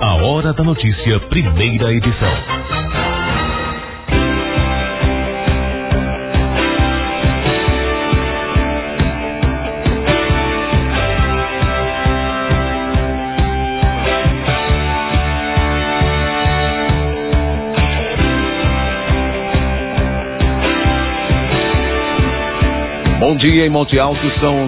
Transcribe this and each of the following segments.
A Hora da Notícia, primeira edição. Bom dia em Monte Alto, são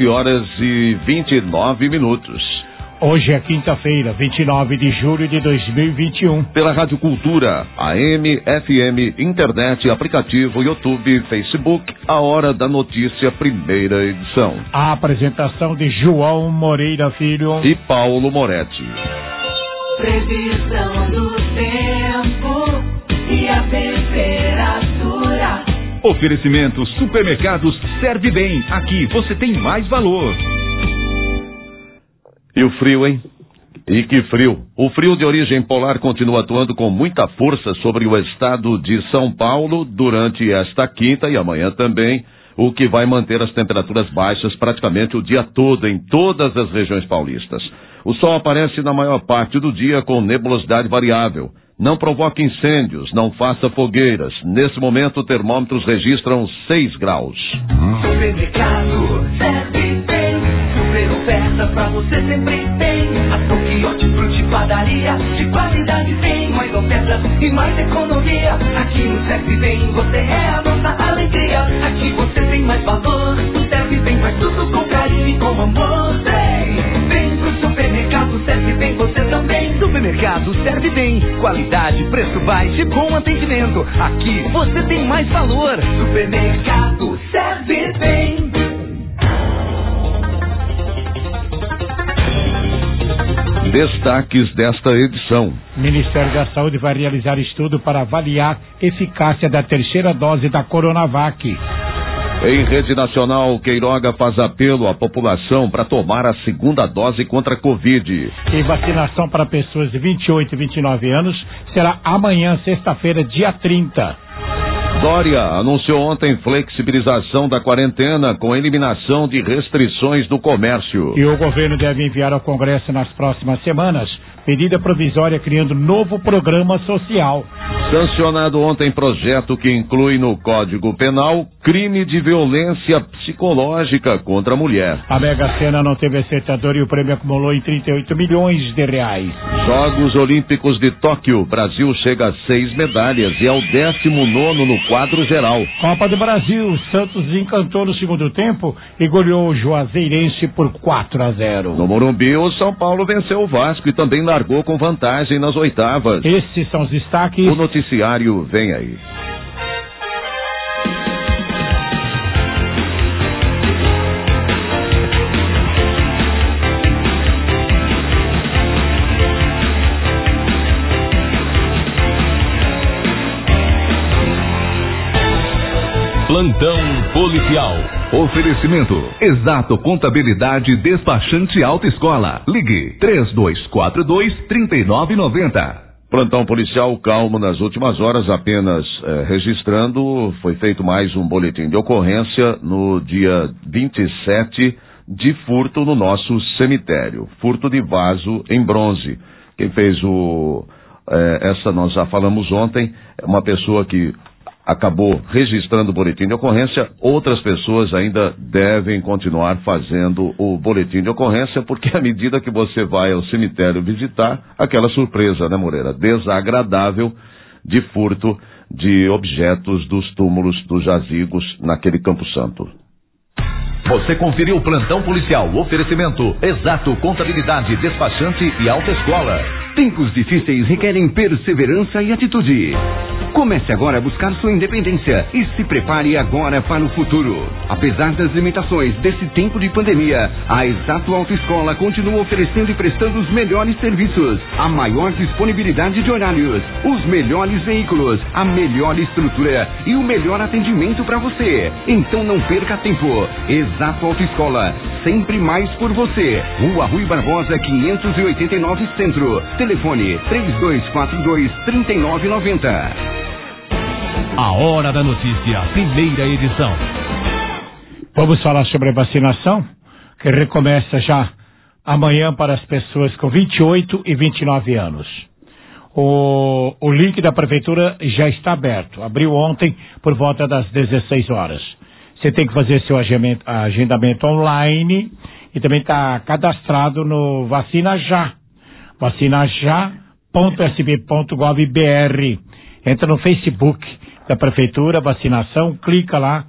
7h29. Hoje é quinta-feira, 29 de julho de 2021. Pela Rádio Cultura, AM, FM, internet, aplicativo, YouTube, Facebook, a Hora da Notícia, primeira edição. A apresentação de João Moreira Filho e Paulo Moretti. Previsão do tempo e a temperatura. Oferecimento Supermercados Serve Bem. Aqui você tem mais valor. E o frio, hein? E que frio! O frio de origem polar continua atuando com muita força sobre o estado de São Paulo durante esta quinta e amanhã também, o que vai manter as temperaturas baixas praticamente o dia todo em todas as regiões paulistas. O sol aparece na maior parte do dia com nebulosidade variável. Não provoque incêndios, não faça fogueiras. Nesse momento, termômetros registram 6 graus. Supermercado Serve Bem. Super ofertas pra você sempre tem. Açougue, hortifruti, padaria. De qualidade tem. Mais ofertas e mais economia. Aqui no Serve Bem você é a nossa alegria. Aqui você tem mais valor. No Serve Bem faz tudo com carinho e com amor. Vem pro supermercado Serve Bem você também. Supermercado Serve Bem. Qualidade, preço baixo e bom atendimento. Aqui você tem mais valor. Supermercado Serve Bem. Destaques desta edição. O Ministério da Saúde vai realizar estudo para avaliar eficácia da terceira dose da Coronavac. Em rede nacional, Queiroga faz apelo à população para tomar a segunda dose contra a Covid. E vacinação para pessoas de 28 e 29 anos será amanhã, sexta-feira, dia 30. Dória anunciou ontem flexibilização da quarentena com eliminação de restrições do comércio. E o governo deve enviar ao Congresso nas próximas semanas medida provisória criando novo programa social. Sancionado ontem projeto que inclui no Código Penal crime de violência psicológica contra a mulher. A Mega Sena não teve acertador e o prêmio acumulou em 38 milhões de reais. Jogos Olímpicos de Tóquio, Brasil chega a 6 medalhas e é o 19º no quadro geral. Copa do Brasil, Santos encantou no segundo tempo e goleou o Juazeirense por 4-0. No Morumbi, o São Paulo venceu o Vasco e também largou com vantagem nas oitavas. Esses são os destaques. O noticiário vem aí. Plantão policial. Oferecimento Exato Contabilidade Despachante Autoescola. Ligue 3242-3990. Plantão policial calmo nas últimas horas, apenas registrando, foi feito mais um boletim de ocorrência no dia 27 de furto no nosso cemitério. Furto de vaso em bronze. Quem fez essa nós já falamos ontem, é uma pessoa que acabou registrando o boletim de ocorrência. Outras pessoas ainda devem continuar fazendo o boletim de ocorrência, porque à medida que você vai ao cemitério visitar, aquela surpresa, né, Moreira? Desagradável de furto de objetos dos túmulos, dos jazigos naquele Campo Santo. Você conferiu o Plantão Policial. Oferecimento Exato Contabilidade Despachante e Autoescola. Tempos difíceis requerem perseverança e atitude. Comece agora a buscar sua independência e se prepare agora para o futuro. Apesar das limitações desse tempo de pandemia, a Exato Autoescola continua oferecendo e prestando os melhores serviços, a maior disponibilidade de horários, os melhores veículos, a melhor estrutura e o melhor atendimento para você. Então não perca tempo. Exato Autoescola, sempre mais por você. Rua Rui Barbosa, 589 Centro. Telefone 3242-3990. A Hora da Notícia, primeira edição. Vamos falar sobre a vacinação, que recomeça já amanhã para as pessoas com 28 e 29 anos. O link da prefeitura já está aberto. Abriu ontem por volta das 16 horas. Você tem que fazer seu agendamento online e também está cadastrado no Vacina Já. vacinajá.sb.gov.br. Entra no Facebook da prefeitura, vacinação, clica lá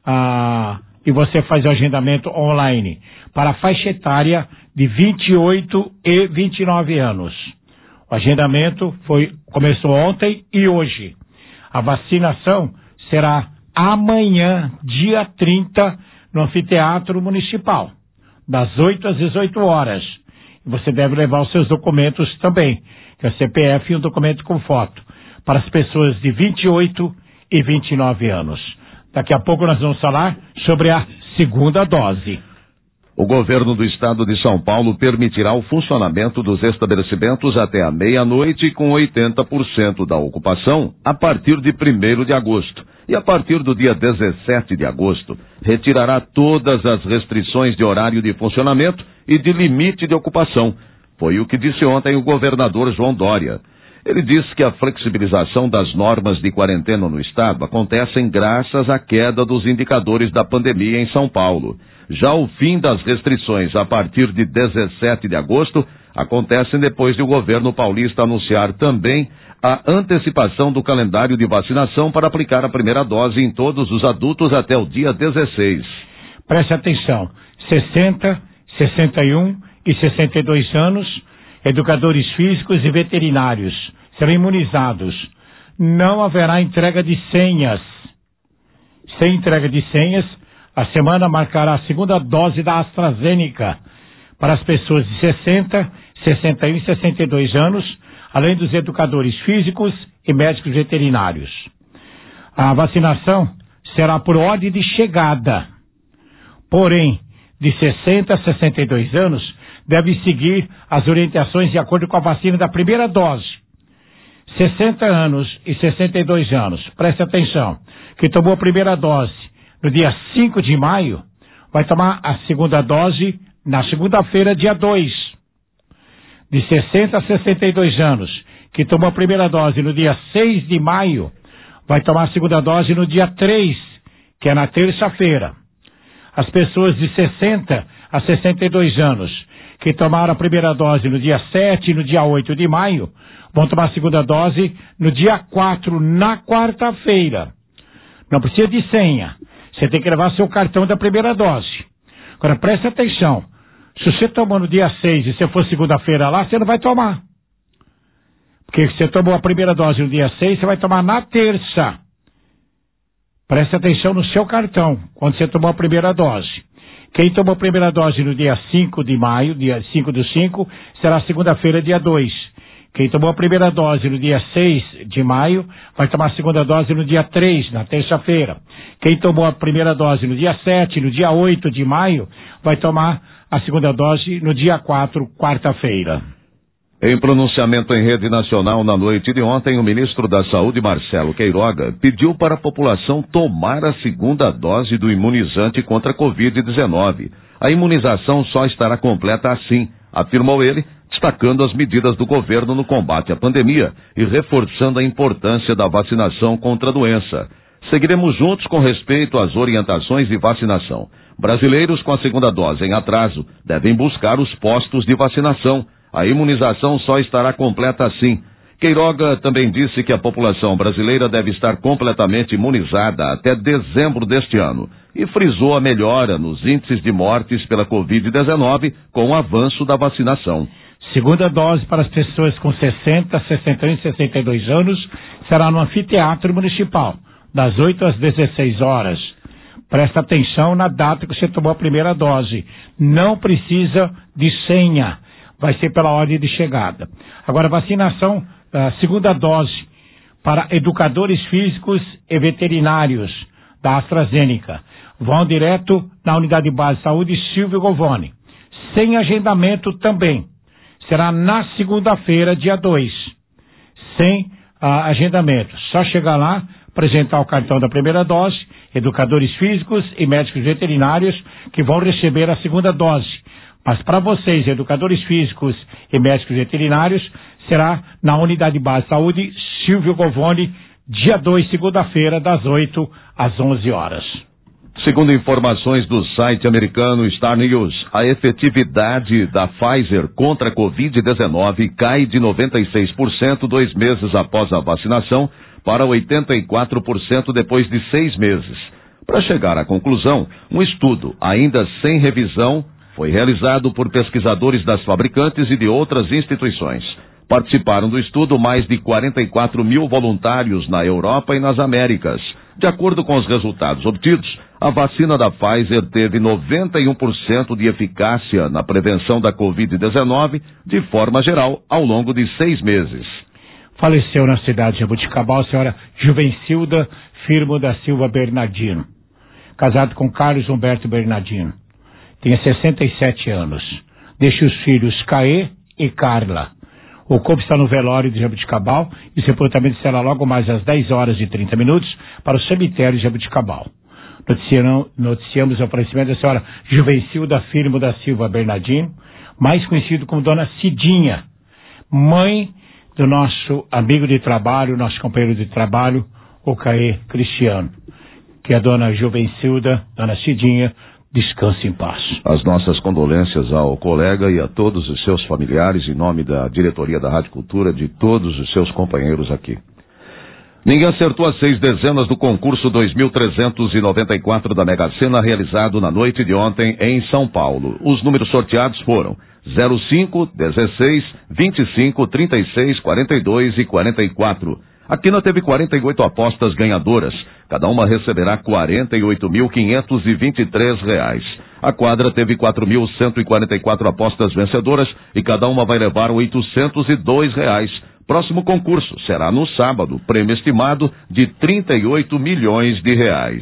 e você faz o agendamento online para a faixa etária de 28 e 29 anos. O agendamento começou ontem e hoje. A vacinação será amanhã, dia 30, no Anfiteatro Municipal, das 8 às 18 horas. Você deve levar os seus documentos também, que é o CPF e um documento com foto, para as pessoas de 28 e 29 anos. Daqui a pouco nós vamos falar sobre a segunda dose. O governo do estado de São Paulo permitirá o funcionamento dos estabelecimentos até a meia-noite com 80% da ocupação a partir de 1º de agosto. E a partir do dia 17 de agosto, retirará todas as restrições de horário de funcionamento e de limite de ocupação. Foi o que disse ontem o governador João Dória. Ele disse que a flexibilização das normas de quarentena no estado acontecem graças à queda dos indicadores da pandemia em São Paulo. Já o fim das restrições a partir de 17 de agosto acontece depois de o governo paulista anunciar também a antecipação do calendário de vacinação para aplicar a primeira dose em todos os adultos até o dia 16. Preste atenção, 60, 61 e 62 anos, educadores físicos e veterinários serão imunizados. Não haverá entrega de senhas. Sem entrega de senhas, a semana marcará a segunda dose da AstraZeneca para as pessoas de 60, 61 e 62 anos, além dos educadores físicos e médicos veterinários. A vacinação será por ordem de chegada. Porém, de 60 a 62 anos, deve seguir as orientações de acordo com a vacina da primeira dose. 60 anos e 62 anos, preste atenção, que tomou a primeira dose no dia 5 de maio, vai tomar a segunda dose na segunda-feira, dia 2. De 60 a 62 anos, que tomou a primeira dose no dia 6 de maio, vai tomar a segunda dose no dia 3, que é na terça-feira. As pessoas de 60 a 62 anos, que tomaram a primeira dose no dia 7 e no dia 8 de maio, vão tomar a segunda dose no dia 4, na quarta-feira. Não precisa de senha. Você tem que levar seu cartão da primeira dose. Agora, preste atenção. Se você tomou no dia 6 e você for segunda-feira lá, você não vai tomar. Porque você tomou a primeira dose no dia 6, você vai tomar na terça. Preste atenção no seu cartão, quando você tomou a primeira dose. Quem tomou a primeira dose no dia 5 de maio, dia 5/5, será segunda-feira, dia 2. Quem tomou a primeira dose no dia 6 de maio, vai tomar a segunda dose no dia 3, na terça-feira. Quem tomou a primeira dose no dia 7, no dia 8 de maio, vai tomar a segunda dose no dia 4, quarta-feira. Em pronunciamento em rede nacional na noite de ontem, o ministro da Saúde, Marcelo Queiroga, pediu para a população tomar a segunda dose do imunizante contra a Covid-19. A imunização só estará completa assim, afirmou ele, destacando as medidas do governo no combate à pandemia e reforçando a importância da vacinação contra a doença. Seguiremos juntos com respeito às orientações de vacinação. Brasileiros com a segunda dose em atraso devem buscar os postos de vacinação. A imunização só estará completa assim. Queiroga também disse que a população brasileira deve estar completamente imunizada até dezembro deste ano e frisou a melhora nos índices de mortes pela Covid-19 com o avanço da vacinação. Segunda dose para as pessoas com 60, 61 e 62 anos será no Anfiteatro Municipal, das 8 às 16 horas. Presta atenção na data que você tomou a primeira dose. Não precisa de senha. Vai ser pela ordem de chegada. Agora, vacinação, segunda dose para educadores físicos e veterinários da AstraZeneca. Vão direto na Unidade Base de Saúde Silvio Govone. Sem agendamento também. Será na segunda-feira, dia 2. Sem agendamento. Só chegar lá, apresentar o cartão da primeira dose, educadores físicos e médicos veterinários que vão receber a segunda dose. Mas para vocês, educadores físicos e médicos veterinários, será na Unidade Básica de Saúde Silvio Govoni, dia 2, segunda-feira, das 8 às 11 horas. Segundo informações do site americano Star News, a efetividade da Pfizer contra a Covid-19 cai de 96% 2 meses após a vacinação para 84% depois de 6 meses. Para chegar à conclusão, um estudo, ainda sem revisão, foi realizado por pesquisadores das fabricantes e de outras instituições. Participaram do estudo mais de 44 mil voluntários na Europa e nas Américas. De acordo com os resultados obtidos, a vacina da Pfizer teve 91% de eficácia na prevenção da Covid-19 de forma geral ao longo de 6 meses. Faleceu na cidade de Jabuticabal a senhora Juvencilda Firmo da Silva Bernardino, casado com Carlos Humberto Bernardino. Tinha 67 anos. Deixa os filhos Caê e Carla. O corpo está no velório de Jabuticabal e o sepultamento será logo mais às 10 horas e 30 minutos para o cemitério de Jabuticabal. Noticiamos o falecimento da senhora Juvencilda Firmo da Silva Bernardino, mais conhecido como Dona Cidinha, mãe do nosso amigo de trabalho, nosso companheiro de trabalho, o Caê Cristiano. Que a Dona Juvencilda, Dona Cidinha, descanse em paz. As nossas condolências ao colega e a todos os seus familiares, em nome da diretoria da Rádio Cultura, de todos os seus companheiros aqui. Ninguém acertou as 6 dezenas do concurso 2.394 da Mega Sena, realizado na noite de ontem em São Paulo. Os números sorteados foram 05, 16, 25, 36, 42 e 44. A Quina teve 48 apostas ganhadoras. Cada uma receberá R$ 48.523. A quadra teve 4.144 apostas vencedoras e cada uma vai levar R$ 802. Próximo concurso será no sábado, prêmio estimado de 38 milhões de reais.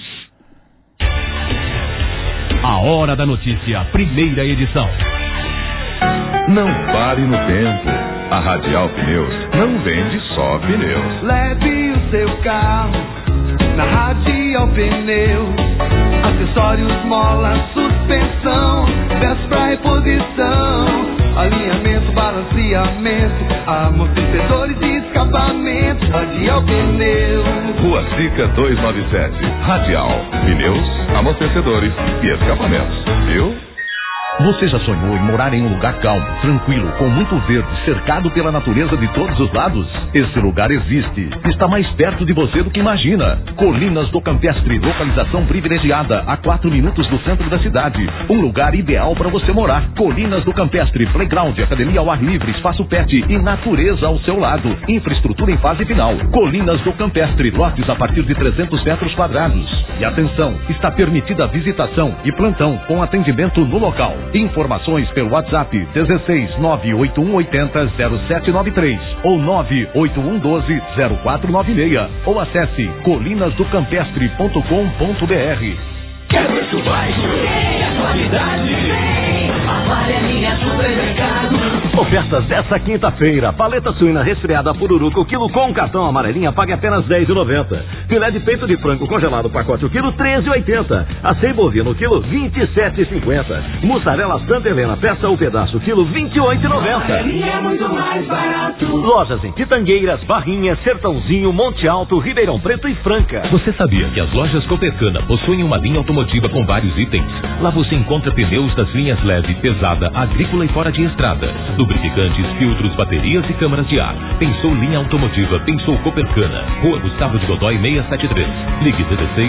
A Hora da Notícia, primeira edição. Não pare no tempo. A Radial Pneus não vende só pneus. Leve o seu carro na Radial Pneus. Acessórios, mola, suspensão, peças pra reposição, alinhamento, balanceamento, amortecedores e escapamentos. Radial Pneus. Rua Sica 297. Radial Pneus, amortecedores e escapamentos. Viu? Você já sonhou em morar em um lugar calmo, tranquilo, com muito verde, cercado pela natureza de todos os lados? Esse lugar existe. Está mais perto de você do que imagina. Colinas do Campestre, localização privilegiada, a 4 minutos do centro da cidade. Um lugar ideal para você morar. Colinas do Campestre, playground, academia ao ar livre, espaço pet e natureza ao seu lado. Infraestrutura em fase final. Colinas do Campestre, lotes a partir de 300 metros quadrados. E atenção, está permitida a visitação e plantão com atendimento no local. Informações pelo WhatsApp 16 98180 0793 ou 98112 0496 ou acesse colinasdocampestre.com.br. Quer preço baixo? Tem a qualidade. Amarelinha Supermercado. Ofertas dessa quinta-feira. Paleta suína resfriada Pururuca, o quilo com cartão amarelinha paga apenas R$10,90. Filé de peito de frango congelado pacote o quilo R$13,80. Acém bovino o quilo R$27,50. Mussarela Santa Helena peça o pedaço quilo R$28,90. É muito mais barato. Lojas em Pitangueiras, Barrinhas, Sertãozinho, Monte Alto, Ribeirão Preto e Franca. Você sabia que as lojas Copercana possuem uma linha automotiva com vários itens? Lá você encontra pneus das linhas leve, pesada, agrícola e fora de estrada, lubrificantes, filtros, baterias e câmaras de ar. Pensou linha automotiva, pensou Copercana. Rua Gustavo de Godoy 673. Ligue 16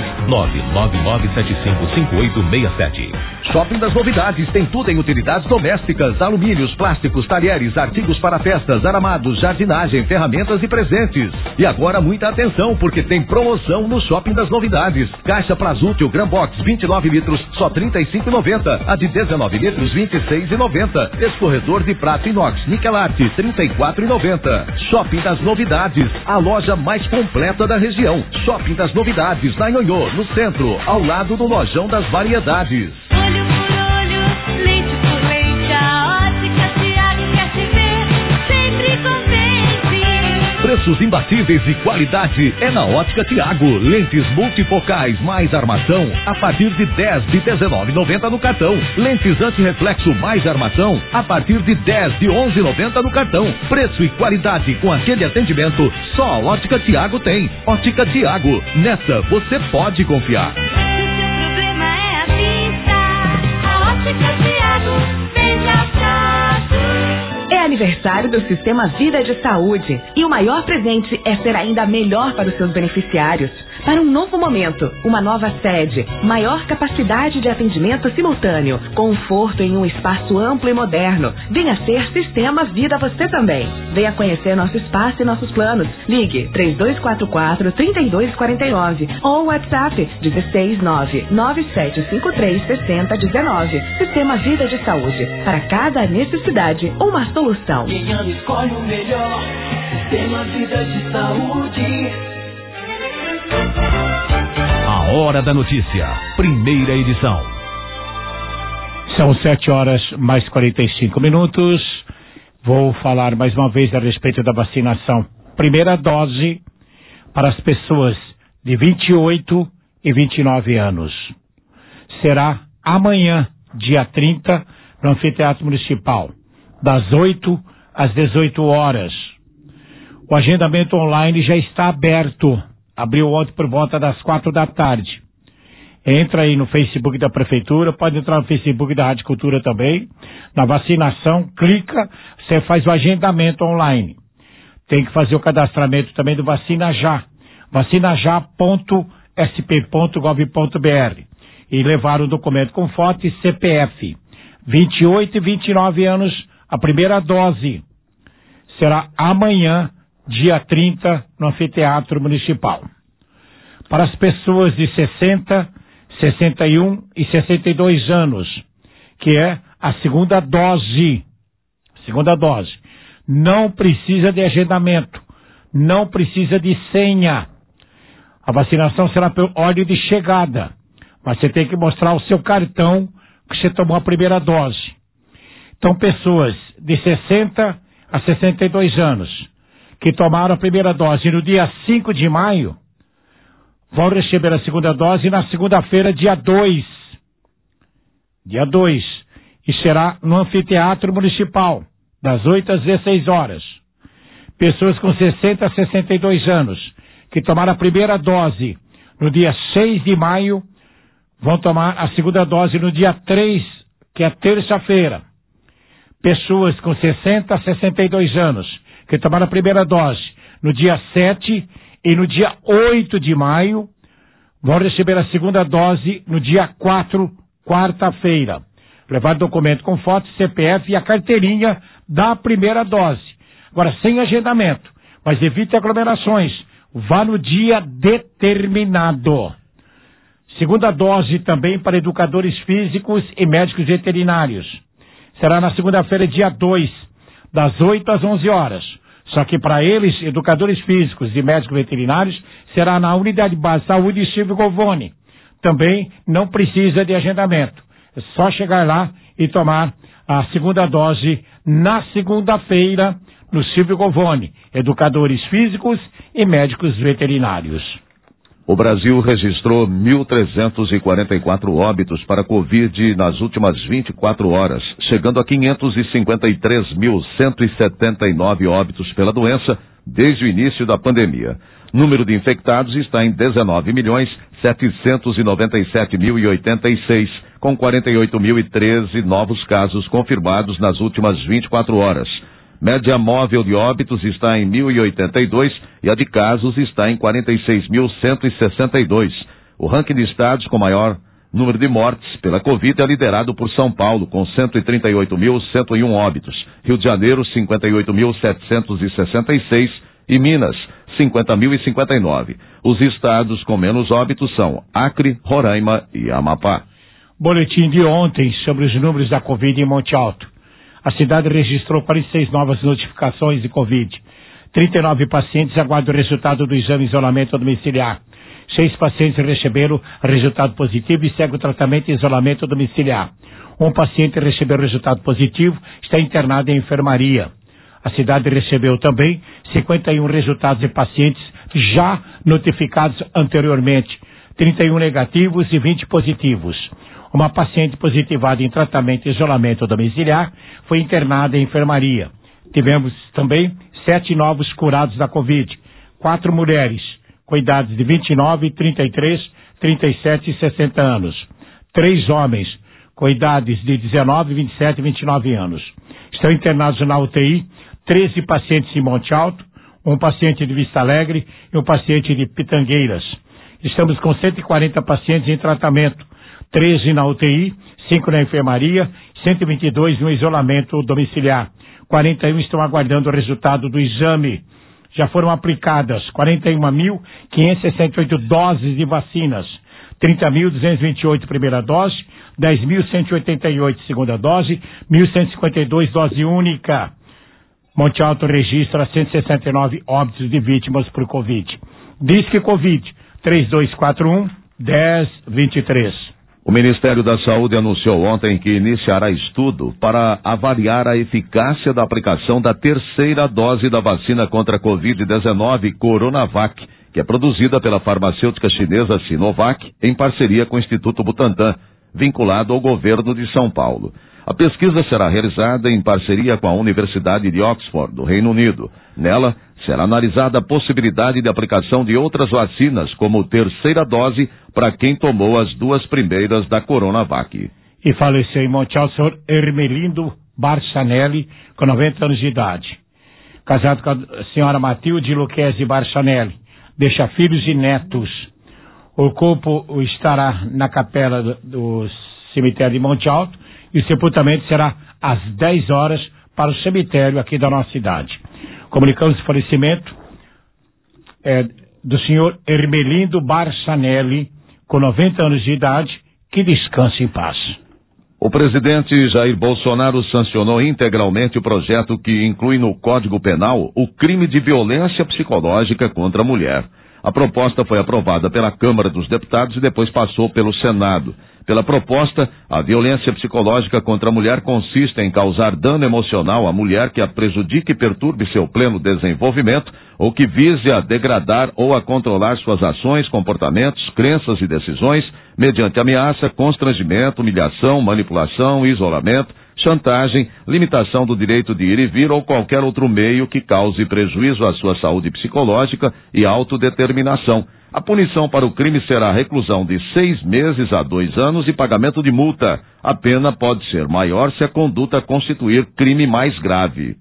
999755867. Shopping das Novidades tem tudo em utilidades domésticas, alumínios, plásticos, talheres, artigos para festas, aramados, jardinagem, ferramentas e presentes. E agora muita atenção, porque tem promoção no Shopping das Novidades. Caixa Plasútil Gran Box 29 litros, só R$ 35,90. A de 19 litros, R$ 26,90. Escorredor de prata inox Nikelarte, R$ 34,90. Shopping das Novidades, a loja mais completa da região. Shopping das Novidades, na Nhonhô, no centro, ao lado do Lojão das Variedades. Olho por olho, leite por leite, a Ótica Tiago quer te ver sempre contente. Preço Preços imbatíveis e qualidade é na Ótica Tiago. Lentes multifocais mais armação a partir de 10 de R$19,90 no cartão. Lentes antirreflexo mais armação a partir de 10 de R$11,90 no cartão. Preço e qualidade com aquele atendimento só a Ótica Tiago tem. Ótica Tiago, nessa você pode confiar. Se o seu problema é a vista, a Ótica Tiago vem achado. É aniversário do Sistema Vida de Saúde e o maior presente é ser ainda melhor para os seus beneficiários. Para um novo momento, uma nova sede, maior capacidade de atendimento simultâneo, conforto em um espaço amplo e moderno. Venha ser Sistema Vida você também. Venha conhecer nosso espaço e nossos planos. Ligue 3244-3249 ou WhatsApp 16997536019. Sistema Vida de Saúde. Para cada necessidade, uma solução. Quem ama escolhe o melhor. Sistema Vida de Saúde. A Hora da Notícia, primeira edição. São 7h mais 45. Vou falar mais uma vez a respeito da vacinação. Primeira dose para as pessoas de 28 e 29 anos. Será amanhã, dia 30, no Anfiteatro Municipal, das 8 às 18 horas. O agendamento online já está aberto. Abriu ontem por volta das 4 da tarde. Entra aí no Facebook da Prefeitura, pode entrar no Facebook da Rádio Cultura também. Na vacinação, clica, você faz o agendamento online. Tem que fazer o cadastramento também do Vacina Já. vacinajá.sp.gov.br e levar o documento com foto e CPF. 28 e 29 anos, a primeira dose. Será amanhã, dia 30, no Anfiteatro Municipal. Para as pessoas de 60, 61 e 62 anos, que é a segunda dose. Não precisa de agendamento, não precisa de senha. A vacinação será por ordem de chegada, mas você tem que mostrar o seu cartão que você tomou a primeira dose. Então, pessoas de 60 a 62 anos, que tomaram a primeira dose no dia 5 de maio, vão receber a segunda dose na segunda-feira, dia 2. E será no Anfiteatro Municipal, das 8 às 16 horas. Pessoas com 60 a 62 anos, que tomaram a primeira dose no dia 6 de maio, vão tomar a segunda dose no dia 3, que é terça-feira. Pessoas com 60 a 62 anos, que tomaram a primeira dose no dia 7 e no dia 8 de maio, vão receber a segunda dose no dia 4, quarta-feira. Levar documento com foto, CPF e a carteirinha da primeira dose. Agora, sem agendamento, mas evite aglomerações. Vá no dia determinado. Segunda dose também para educadores físicos e médicos veterinários. Será na segunda-feira, dia 2, das 8 às 11 horas. Só que para eles, educadores físicos e médicos veterinários, será na Unidade Básica de Saúde Silvio Govoni. Também não precisa de agendamento. É só chegar lá e tomar a segunda dose na segunda-feira no Silvio Govoni. Educadores físicos e médicos veterinários. O Brasil registrou 1.344 óbitos para Covid nas últimas 24 horas, chegando a 553.179 óbitos pela doença desde o início da pandemia. O número de infectados está em 19.797.086, com 48.013 novos casos confirmados nas últimas 24 horas. Média móvel de óbitos está em 1.082 e a de casos está em 46.162. O ranking de estados com maior número de mortes pela Covid é liderado por São Paulo, com 138.101 óbitos, Rio de Janeiro, 58.766 e Minas, 50.059. Os estados com menos óbitos são Acre, Roraima e Amapá. Boletim de ontem sobre os números da Covid em Monte Alto. A cidade registrou 46 novas notificações de Covid. 39 pacientes aguardam o resultado do exame de isolamento domiciliar. 6 pacientes receberam resultado positivo e seguem o tratamento em isolamento domiciliar. Um paciente recebeu resultado positivo, está internado em enfermaria. A cidade recebeu também 51 resultados de pacientes já notificados anteriormente, 31 negativos e 20 positivos. Uma paciente positivada em tratamento e isolamento domiciliar foi internada em enfermaria. Tivemos também 7 novos curados da Covid, 4 mulheres, com idades de 29, 33, 37 e 60 anos. 3 homens, com idades de 19, 27 e 29 anos. Estão internados na UTI 13 pacientes em Monte Alto, um paciente de Vista Alegre e um paciente de Pitangueiras. Estamos com 140 pacientes em tratamento, 13 na UTI, 5 na enfermaria, 122 no isolamento domiciliar. 41 estão aguardando o resultado do exame. Já foram aplicadas 41.568 doses de vacinas, 30.228 primeira dose, 10.188 segunda dose, 1.152 dose única. Monte Alto registra 169 óbitos de vítimas por Covid. Disque Covid 3241-1023. O Ministério da Saúde anunciou ontem que iniciará estudo para avaliar a eficácia da aplicação da terceira dose da vacina contra a Covid-19 Coronavac, que é produzida pela farmacêutica chinesa Sinovac, em parceria com o Instituto Butantan, vinculado ao governo de São Paulo. A pesquisa será realizada em parceria com a Universidade de Oxford, do Reino Unido. Nela, será analisada a possibilidade de aplicação de outras vacinas como terceira dose para quem tomou as 2 primeiras da Coronavac. E faleceu em Monte Alto o senhor Hermelindo Barçanelli, com 90 anos de idade. Casado com a senhora Matilde Luquezzi Barçanelli. Deixa filhos e netos. O corpo estará na capela do cemitério de Monte Alto e o sepultamento será às 10 horas para o cemitério aqui da nossa cidade. Comunicamos o falecimento do senhor Hermelindo Barçanelli, com 90 anos de idade, que descanse em paz. O presidente Jair Bolsonaro sancionou integralmente o projeto que inclui no Código Penal o crime de violência psicológica contra a mulher. A proposta foi aprovada pela Câmara dos Deputados e depois passou pelo Senado. Pela proposta, a violência psicológica contra a mulher consiste em causar dano emocional à mulher que a prejudique e perturbe seu pleno desenvolvimento ou que vise a degradar ou a controlar suas ações, comportamentos, crenças e decisões mediante ameaça, constrangimento, humilhação, manipulação, isolamento, chantagem, limitação do direito de ir e vir ou qualquer outro meio que cause prejuízo à sua saúde psicológica e autodeterminação. A punição para o crime será reclusão de 6 meses a 2 anos e pagamento de multa. A pena pode ser maior se a conduta constituir crime mais grave.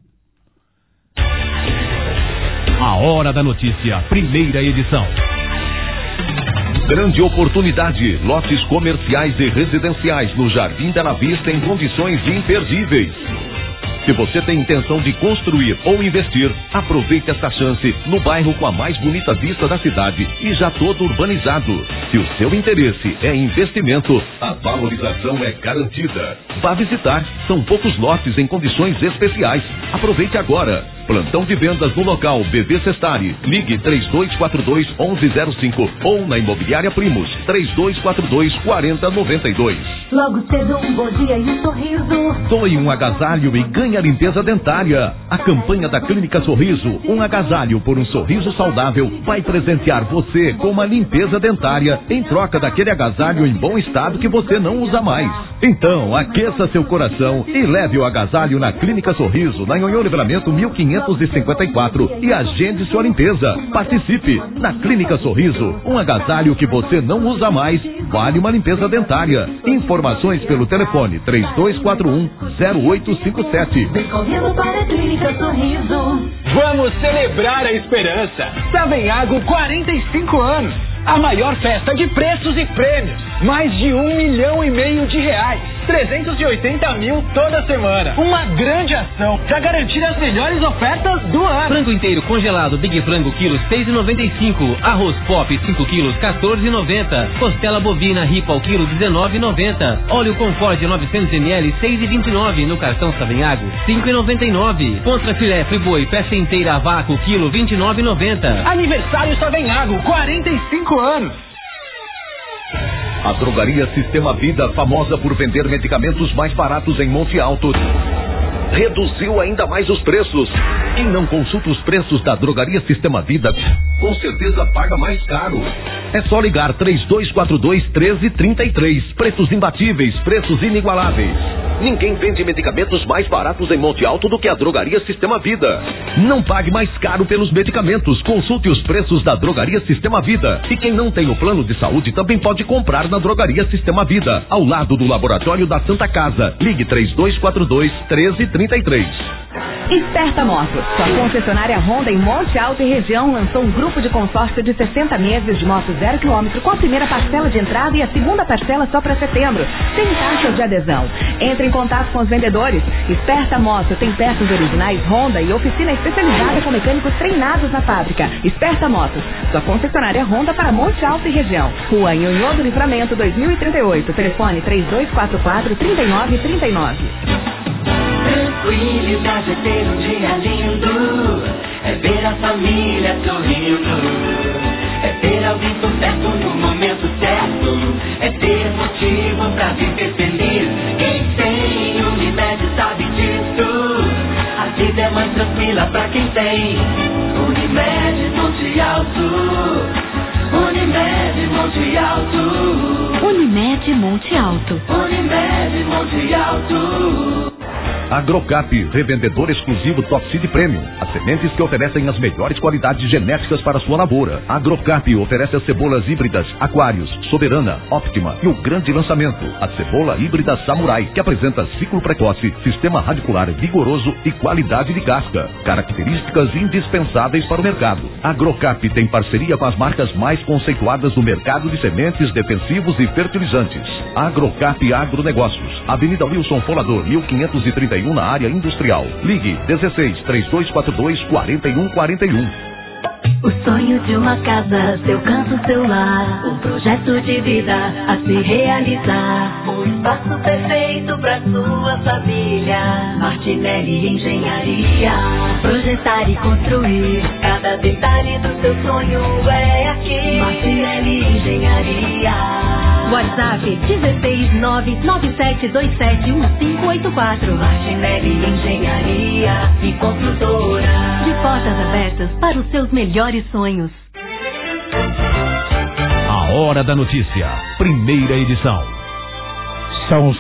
A Hora da Notícia, primeira edição. Grande oportunidade, lotes comerciais e residenciais no Jardim Bela Vista em condições imperdíveis. Se você tem intenção de construir ou investir, aproveite esta chance no bairro com a mais bonita vista da cidade e já todo urbanizado. Se o seu interesse é investimento, a valorização é garantida. Vá visitar, são poucos lotes em condições especiais. Aproveite agora. Plantão de vendas no local BV Sestari. Ligue 3242-1105 ou na Imobiliária Primos 3242-4092. Logo cedo um bom dia e um sorriso. Doe um agasalho e ganhe a limpeza dentária. A campanha da Clínica Sorriso, um agasalho por um sorriso saudável, vai presentear você com uma limpeza dentária em troca daquele agasalho em bom estado que você não usa mais. Então, aqueça seu coração e leve o agasalho na Clínica Sorriso, na Nhonhô Livramento 1554 e agende sua limpeza. Participe! Na Clínica Sorriso, um agasalho que você não usa mais, vale uma limpeza dentária. Informações pelo telefone 3241-0857. Vem correndo para a Clínica Sorriso. Vamos celebrar a esperança. Savenhago 45 anos. A maior festa de preços e prêmios. Mais de R$1,5 milhão de reais. 380 mil toda semana. Uma grande ação para garantir as melhores ofertas do ano. Frango inteiro congelado Big Frango quilos 6,95. Arroz Pop 5 quilos 14,90. Costela bovina Ripa ao quilo 19,90. Óleo Confort 900 ml 6,29. No cartão Savenhago 5,99. Contra filé Friboi peça inteira a vácuo quilo 29,90. Aniversário Savenhago 45 anos. A drogaria Sistema Vida, famosa por vender medicamentos mais baratos em Monte Alto, reduziu ainda mais os preços. Quem não consulta os preços da Drogaria Sistema Vida, com certeza paga mais caro. É só ligar 3242-1333. Preços imbatíveis, preços inigualáveis. Ninguém vende medicamentos mais baratos em Monte Alto do que a Drogaria Sistema Vida. Não pague mais caro pelos medicamentos. Consulte os preços da Drogaria Sistema Vida. E quem não tem o plano de saúde também pode comprar na Drogaria Sistema Vida, ao lado do Laboratório da Santa Casa. Ligue 3242-1333. Esperta Motos, sua concessionária Honda em Monte Alto e região, lançou um grupo de consórcio de 60 meses de moto 0 km com a primeira parcela de entrada e a segunda parcela só para setembro, sem taxas de adesão. Entre em contato com os vendedores. Esperta Moto tem peças originais Honda e oficina especializada com mecânicos treinados na fábrica. Esperta Motos, sua concessionária Honda para Monte Alto e região. Rua Nhonhô do Livramento 2038, telefone 3244-3939. Tranquilidade é ter um dia lindo, é ver a família sorrindo, é ter alguém por perto no momento certo, é ter motivo pra viver feliz. Quem tem Unimed sabe disso, a vida é mais tranquila pra quem tem Unimed Monte Alto. Unimed Monte Alto. Unimed Monte Alto. Unimed Monte Alto. Agrocap, revendedor exclusivo Top Seed Premium. As sementes que oferecem as melhores qualidades genéticas para sua lavoura. Agrocap oferece as cebolas híbridas Aquários, Soberana, Optima e o grande lançamento, a cebola híbrida Samurai, que apresenta ciclo precoce, sistema radicular vigoroso e qualidade de casca. Características indispensáveis para o mercado. Agrocap tem parceria com as marcas mais conceituadas do mercado de sementes, defensivos e fertilizantes. Agrocap Agronegócios, Avenida Wilson Folador, 1531, na área industrial. Ligue 16-3242-4141. O sonho de uma casa, seu canto, seu lar, um projeto de vida a se realizar, um espaço perfeito para sua família. Martinelli Engenharia, projetar e construir, cada detalhe do seu sonho é aqui. Martinelli Engenharia. WhatsApp 16997271584. Martinelli Engenharia e Construtora. De portas abertas para os seus melhores sonhos. A Hora da Notícia, primeira edição. São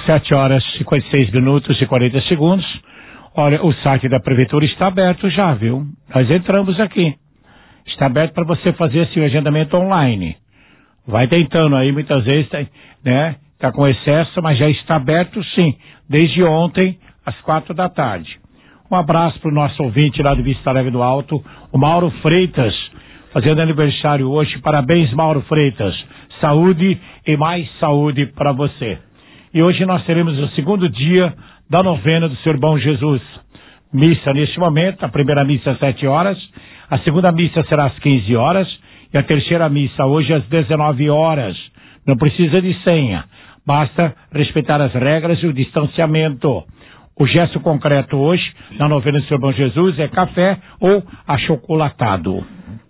7h56:40. Olha, o site da Prefeitura está aberto já, viu? Nós entramos aqui. Está aberto para você fazer esse agendamento online. Vai tentando aí, muitas vezes, né? Tá com excesso, mas já está aberto sim, desde ontem, às 4 da tarde. Um abraço para o nosso ouvinte lá do Vista Alegre do Alto, o Mauro Freitas, fazendo aniversário hoje. Parabéns, Mauro Freitas. Saúde e mais saúde para você. E hoje nós teremos o segundo dia da novena do Senhor Bom Jesus. Missa neste momento, a primeira missa às 7 horas, a segunda missa será às 15 horas, e a terceira missa hoje às 19 horas. Não precisa de senha, basta respeitar as regras e o distanciamento. O gesto concreto hoje, na novena do Senhor Bom Jesus, é café ou achocolatado.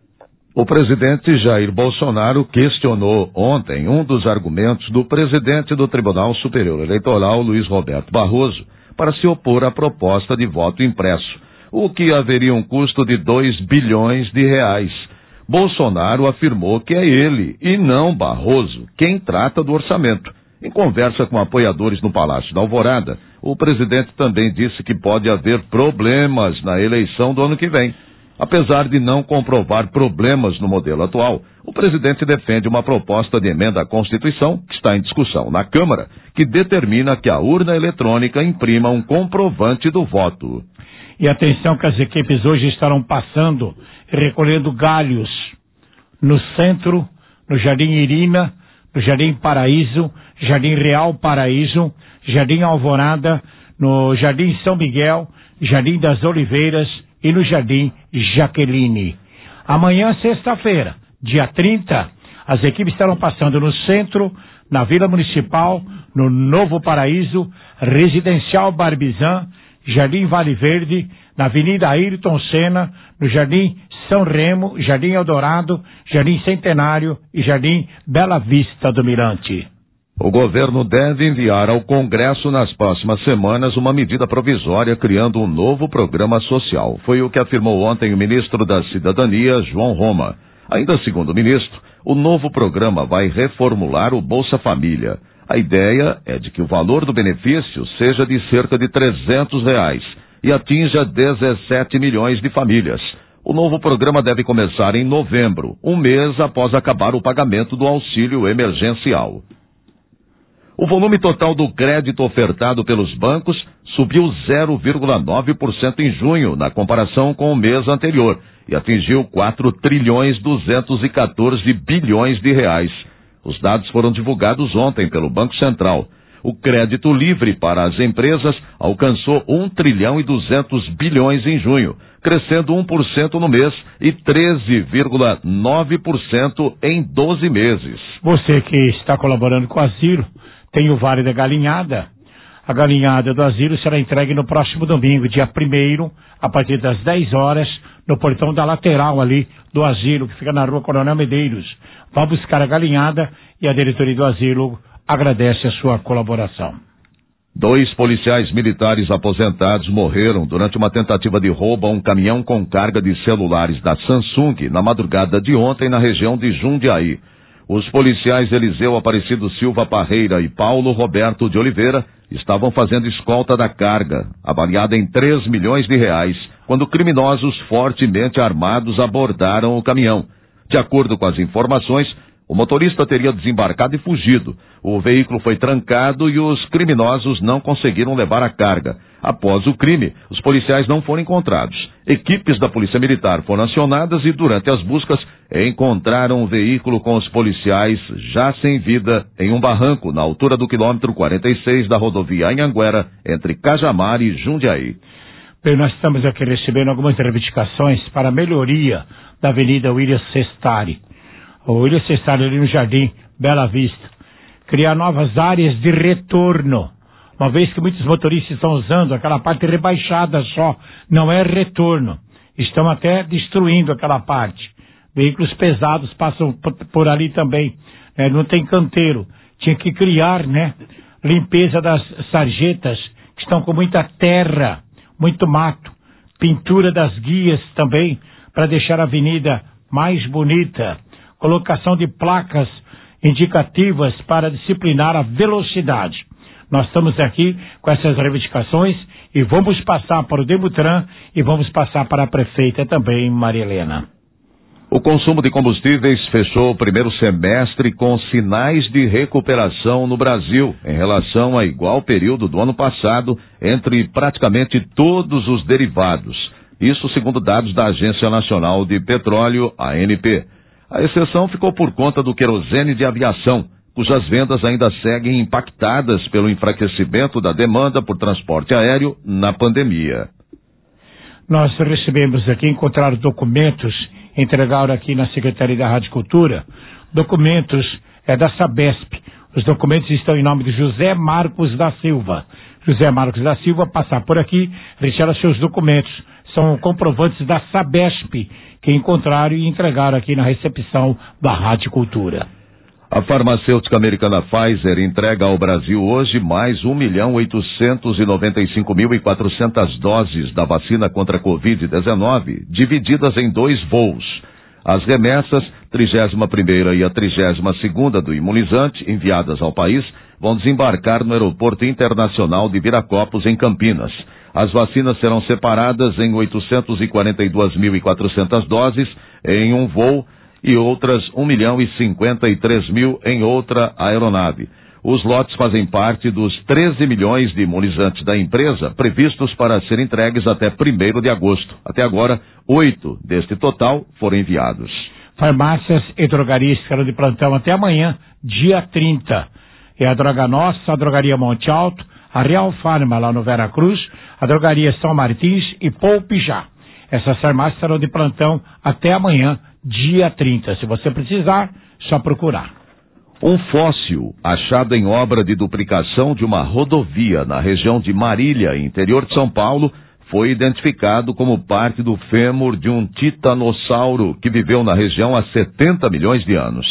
O presidente Jair Bolsonaro questionou ontem um dos argumentos do presidente do Tribunal Superior Eleitoral, Luiz Roberto Barroso, para se opor à proposta de voto impresso, o que haveria um custo de 2 bilhões de reais. Bolsonaro afirmou que é ele, e não Barroso, quem trata do orçamento. Em conversa com apoiadores no Palácio da Alvorada, o presidente também disse que pode haver problemas na eleição do ano que vem. Apesar de não comprovar problemas no modelo atual, o presidente defende uma proposta de emenda à Constituição, que está em discussão na Câmara, que determina que a urna eletrônica imprima um comprovante do voto. E atenção que as equipes hoje estarão passando e recolhendo galhos no centro, no Jardim Irina, no Jardim Paraíso, Jardim Real Paraíso, Jardim Alvorada, no Jardim São Miguel, Jardim das Oliveiras e no Jardim Jaqueline. Amanhã, sexta-feira, dia 30, as equipes estarão passando no centro, na Vila Municipal, no Novo Paraíso, Residencial Barbizan, Jardim Vale Verde, na Avenida Ayrton Senna, no Jardim São Remo, Jardim Eldorado, Jardim Centenário e Jardim Bela Vista do Mirante. O governo deve enviar ao Congresso nas próximas semanas uma medida provisória criando um novo programa social. Foi o que afirmou ontem o ministro da Cidadania, João Roma. Ainda segundo o ministro, o novo programa vai reformular o Bolsa Família. A ideia é de que o valor do benefício seja de cerca de R$300 e atinja 17 milhões de famílias. O novo programa deve começar em novembro, um mês após acabar o pagamento do auxílio emergencial. O volume total do crédito ofertado pelos bancos subiu 0,9% em junho, na comparação com o mês anterior, e atingiu 4,214 bilhões de reais. Os dados foram divulgados ontem pelo Banco Central. O crédito livre para as empresas alcançou 1,2 bilhões em junho, crescendo 1% no mês e 13,9% em 12 meses. Você que está colaborando com o asilo, tem o Vale da Galinhada. A galinhada do asilo será entregue no próximo domingo, dia 1º, a partir das 10 horas, no portão da lateral ali do asilo, que fica na rua Coronel Medeiros. Vá buscar a galinhada e a diretoria do asilo agradece a sua colaboração. 2 policiais militares aposentados morreram durante uma tentativa de roubo a um caminhão com carga de celulares da Samsung na madrugada de ontem na região de Jundiaí. Os policiais Eliseu Aparecido Silva Parreira e Paulo Roberto de Oliveira estavam fazendo escolta da carga, avaliada em R$3 milhões, quando criminosos fortemente armados abordaram o caminhão. De acordo com as informações, o motorista teria desembarcado e fugido. O veículo foi trancado e os criminosos não conseguiram levar a carga. Após o crime, os policiais não foram encontrados. Equipes da Polícia Militar foram acionadas e, durante as buscas, encontraram um veículo com os policiais já sem vida em um barranco na altura do quilômetro 46 da rodovia Anhanguera, entre Cajamar e Jundiaí. Bem, nós estamos aqui recebendo algumas reivindicações para a melhoria da Avenida William Sestari. O William Sestari ali no Jardim Bela Vista. Criar novas áreas de retorno. Uma vez que muitos motoristas estão usando aquela parte rebaixada só, não é retorno. Estão até destruindo aquela parte. Veículos pesados passam por ali também. Não tem canteiro. Tinha que criar, limpeza das sarjetas, que estão com muita terra, muito mato. Pintura das guias também, para deixar a avenida mais bonita. Colocação de placas indicativas para disciplinar a velocidade. Nós estamos aqui com essas reivindicações e vamos passar para o Demutran e vamos passar para a prefeita também, Maria Helena. O consumo de combustíveis fechou o primeiro semestre com sinais de recuperação no Brasil, em relação a igual período do ano passado, entre praticamente todos os derivados. Isso segundo dados da Agência Nacional de Petróleo, ANP. A exceção ficou por conta do querosene de aviação, cujas vendas ainda seguem impactadas pelo enfraquecimento da demanda por transporte aéreo na pandemia. Nós recebemos aqui, encontraram documentos, entregaram aqui na Secretaria da Rádio Cultura, documentos da Sabesp. Os documentos estão em nome de José Marcos da Silva. José Marcos da Silva passar por aqui, retirar seus documentos. São comprovantes da Sabesp que encontraram e entregaram aqui na recepção da Rádio Cultura. A farmacêutica americana Pfizer entrega ao Brasil hoje mais 1.895.400 doses da vacina contra a Covid-19, divididas em 2 voos. As remessas, 31ª e a 32ª do imunizante, enviadas ao país, vão desembarcar no Aeroporto Internacional de Viracopos, em Campinas. As vacinas serão separadas em 842.400 doses em um voo e outras 1.053.000 em outra aeronave. Os lotes fazem parte dos 13 milhões de imunizantes da empresa previstos para serem entregues até 1º de agosto. Até agora, 8 deste total foram enviados. Farmácias e drogarias ficarão de plantão até amanhã, dia 30. É a Droga Nossa, a Drogaria Monte Alto, a Real Farma lá no Vera Cruz, a Drogaria São Martins e Poupe Já. Essas farmácias estarão de plantão até amanhã, dia 30. Se você precisar, só procurar. Um fóssil achado em obra de duplicação de uma rodovia na região de Marília, interior de São Paulo, foi identificado como parte do fêmur de um titanossauro que viveu na região há 70 milhões de anos.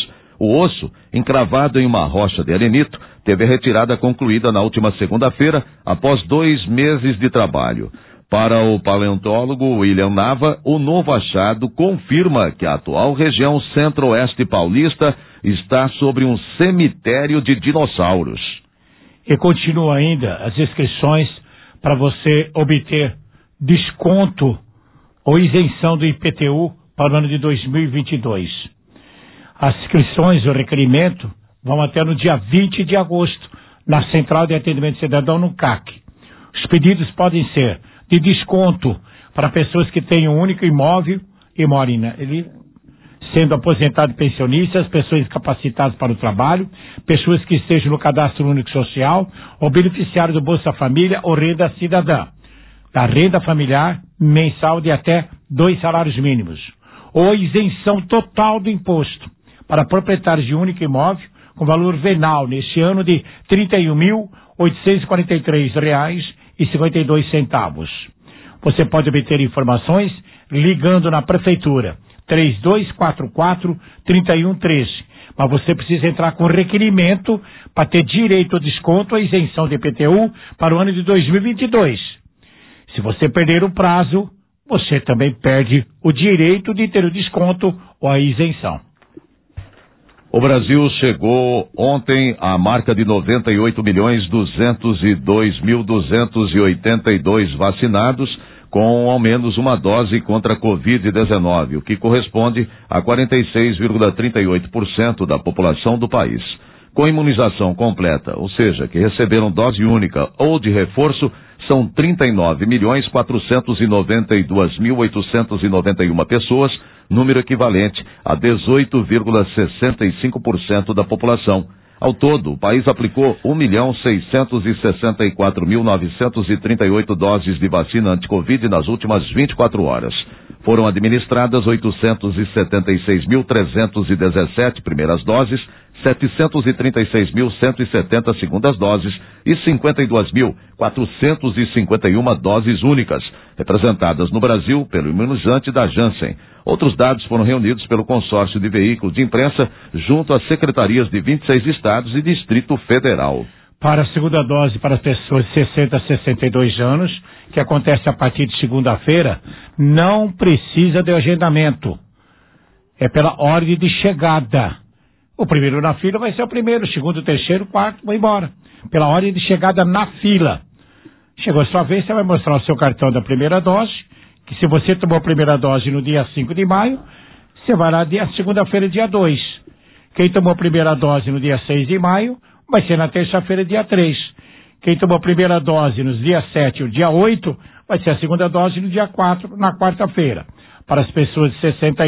O osso, encravado em uma rocha de arenito, teve a retirada concluída na última segunda-feira, após 2 meses de trabalho. Para o paleontólogo William Nava, o novo achado confirma que a atual região centro-oeste paulista está sobre um cemitério de dinossauros. E continua ainda as inscrições para você obter desconto ou isenção do IPTU para o ano de 2022. As inscrições e o requerimento vão até no dia 20 de agosto, na Central de Atendimento Cidadão, no CAC. Os pedidos podem ser de desconto para pessoas que têm um único imóvel e morem sendo aposentados e pensionistas, pessoas incapacitadas para o trabalho, pessoas que estejam no Cadastro Único Social, ou beneficiários do Bolsa Família ou Renda Cidadã, da renda familiar mensal de até 2 salários mínimos, ou isenção total do imposto para proprietários de único imóvel com valor venal neste ano de R$ 31.843,52. Você pode obter informações ligando na Prefeitura 3244-3113. Mas você precisa entrar com requerimento para ter direito ao desconto ou isenção de IPTU para o ano de 2022. Se você perder o prazo, você também perde o direito de ter o desconto ou a isenção. O Brasil chegou ontem à marca de 98.202.282 vacinados, com ao menos uma dose contra a Covid-19, o que corresponde a 46,38% da população do país. Com imunização completa, ou seja, que receberam dose única ou de reforço, são 39.492.891 pessoas, número equivalente a 18,65% da população. Ao todo, o país aplicou 1.664.938 doses de vacina anti-Covid nas últimas 24 horas. Foram administradas 876.317 primeiras doses, 736.170 segundas doses e 52.451 doses únicas, representadas no Brasil pelo imunizante da Janssen. Outros dados foram reunidos pelo consórcio de veículos de imprensa junto às secretarias de 26 estados e Distrito Federal. Para a segunda dose para as pessoas de 60 a 62 anos, que acontece a partir de segunda-feira, não precisa de agendamento. É pela ordem de chegada. O primeiro na fila vai ser o primeiro, o segundo, o terceiro, o quarto, vai embora. Pela ordem de chegada na fila. Chegou a sua vez, você vai mostrar o seu cartão da primeira dose, que se você tomou a primeira dose no dia 5 de maio, você vai lá segunda-feira, dia 2. Quem tomou a primeira dose no dia 6 de maio, vai ser na terça-feira, dia 3. Quem tomou a primeira dose nos dias 7 e o dia 8, vai ser a segunda dose no dia 4, na quarta-feira. Para as pessoas de 60,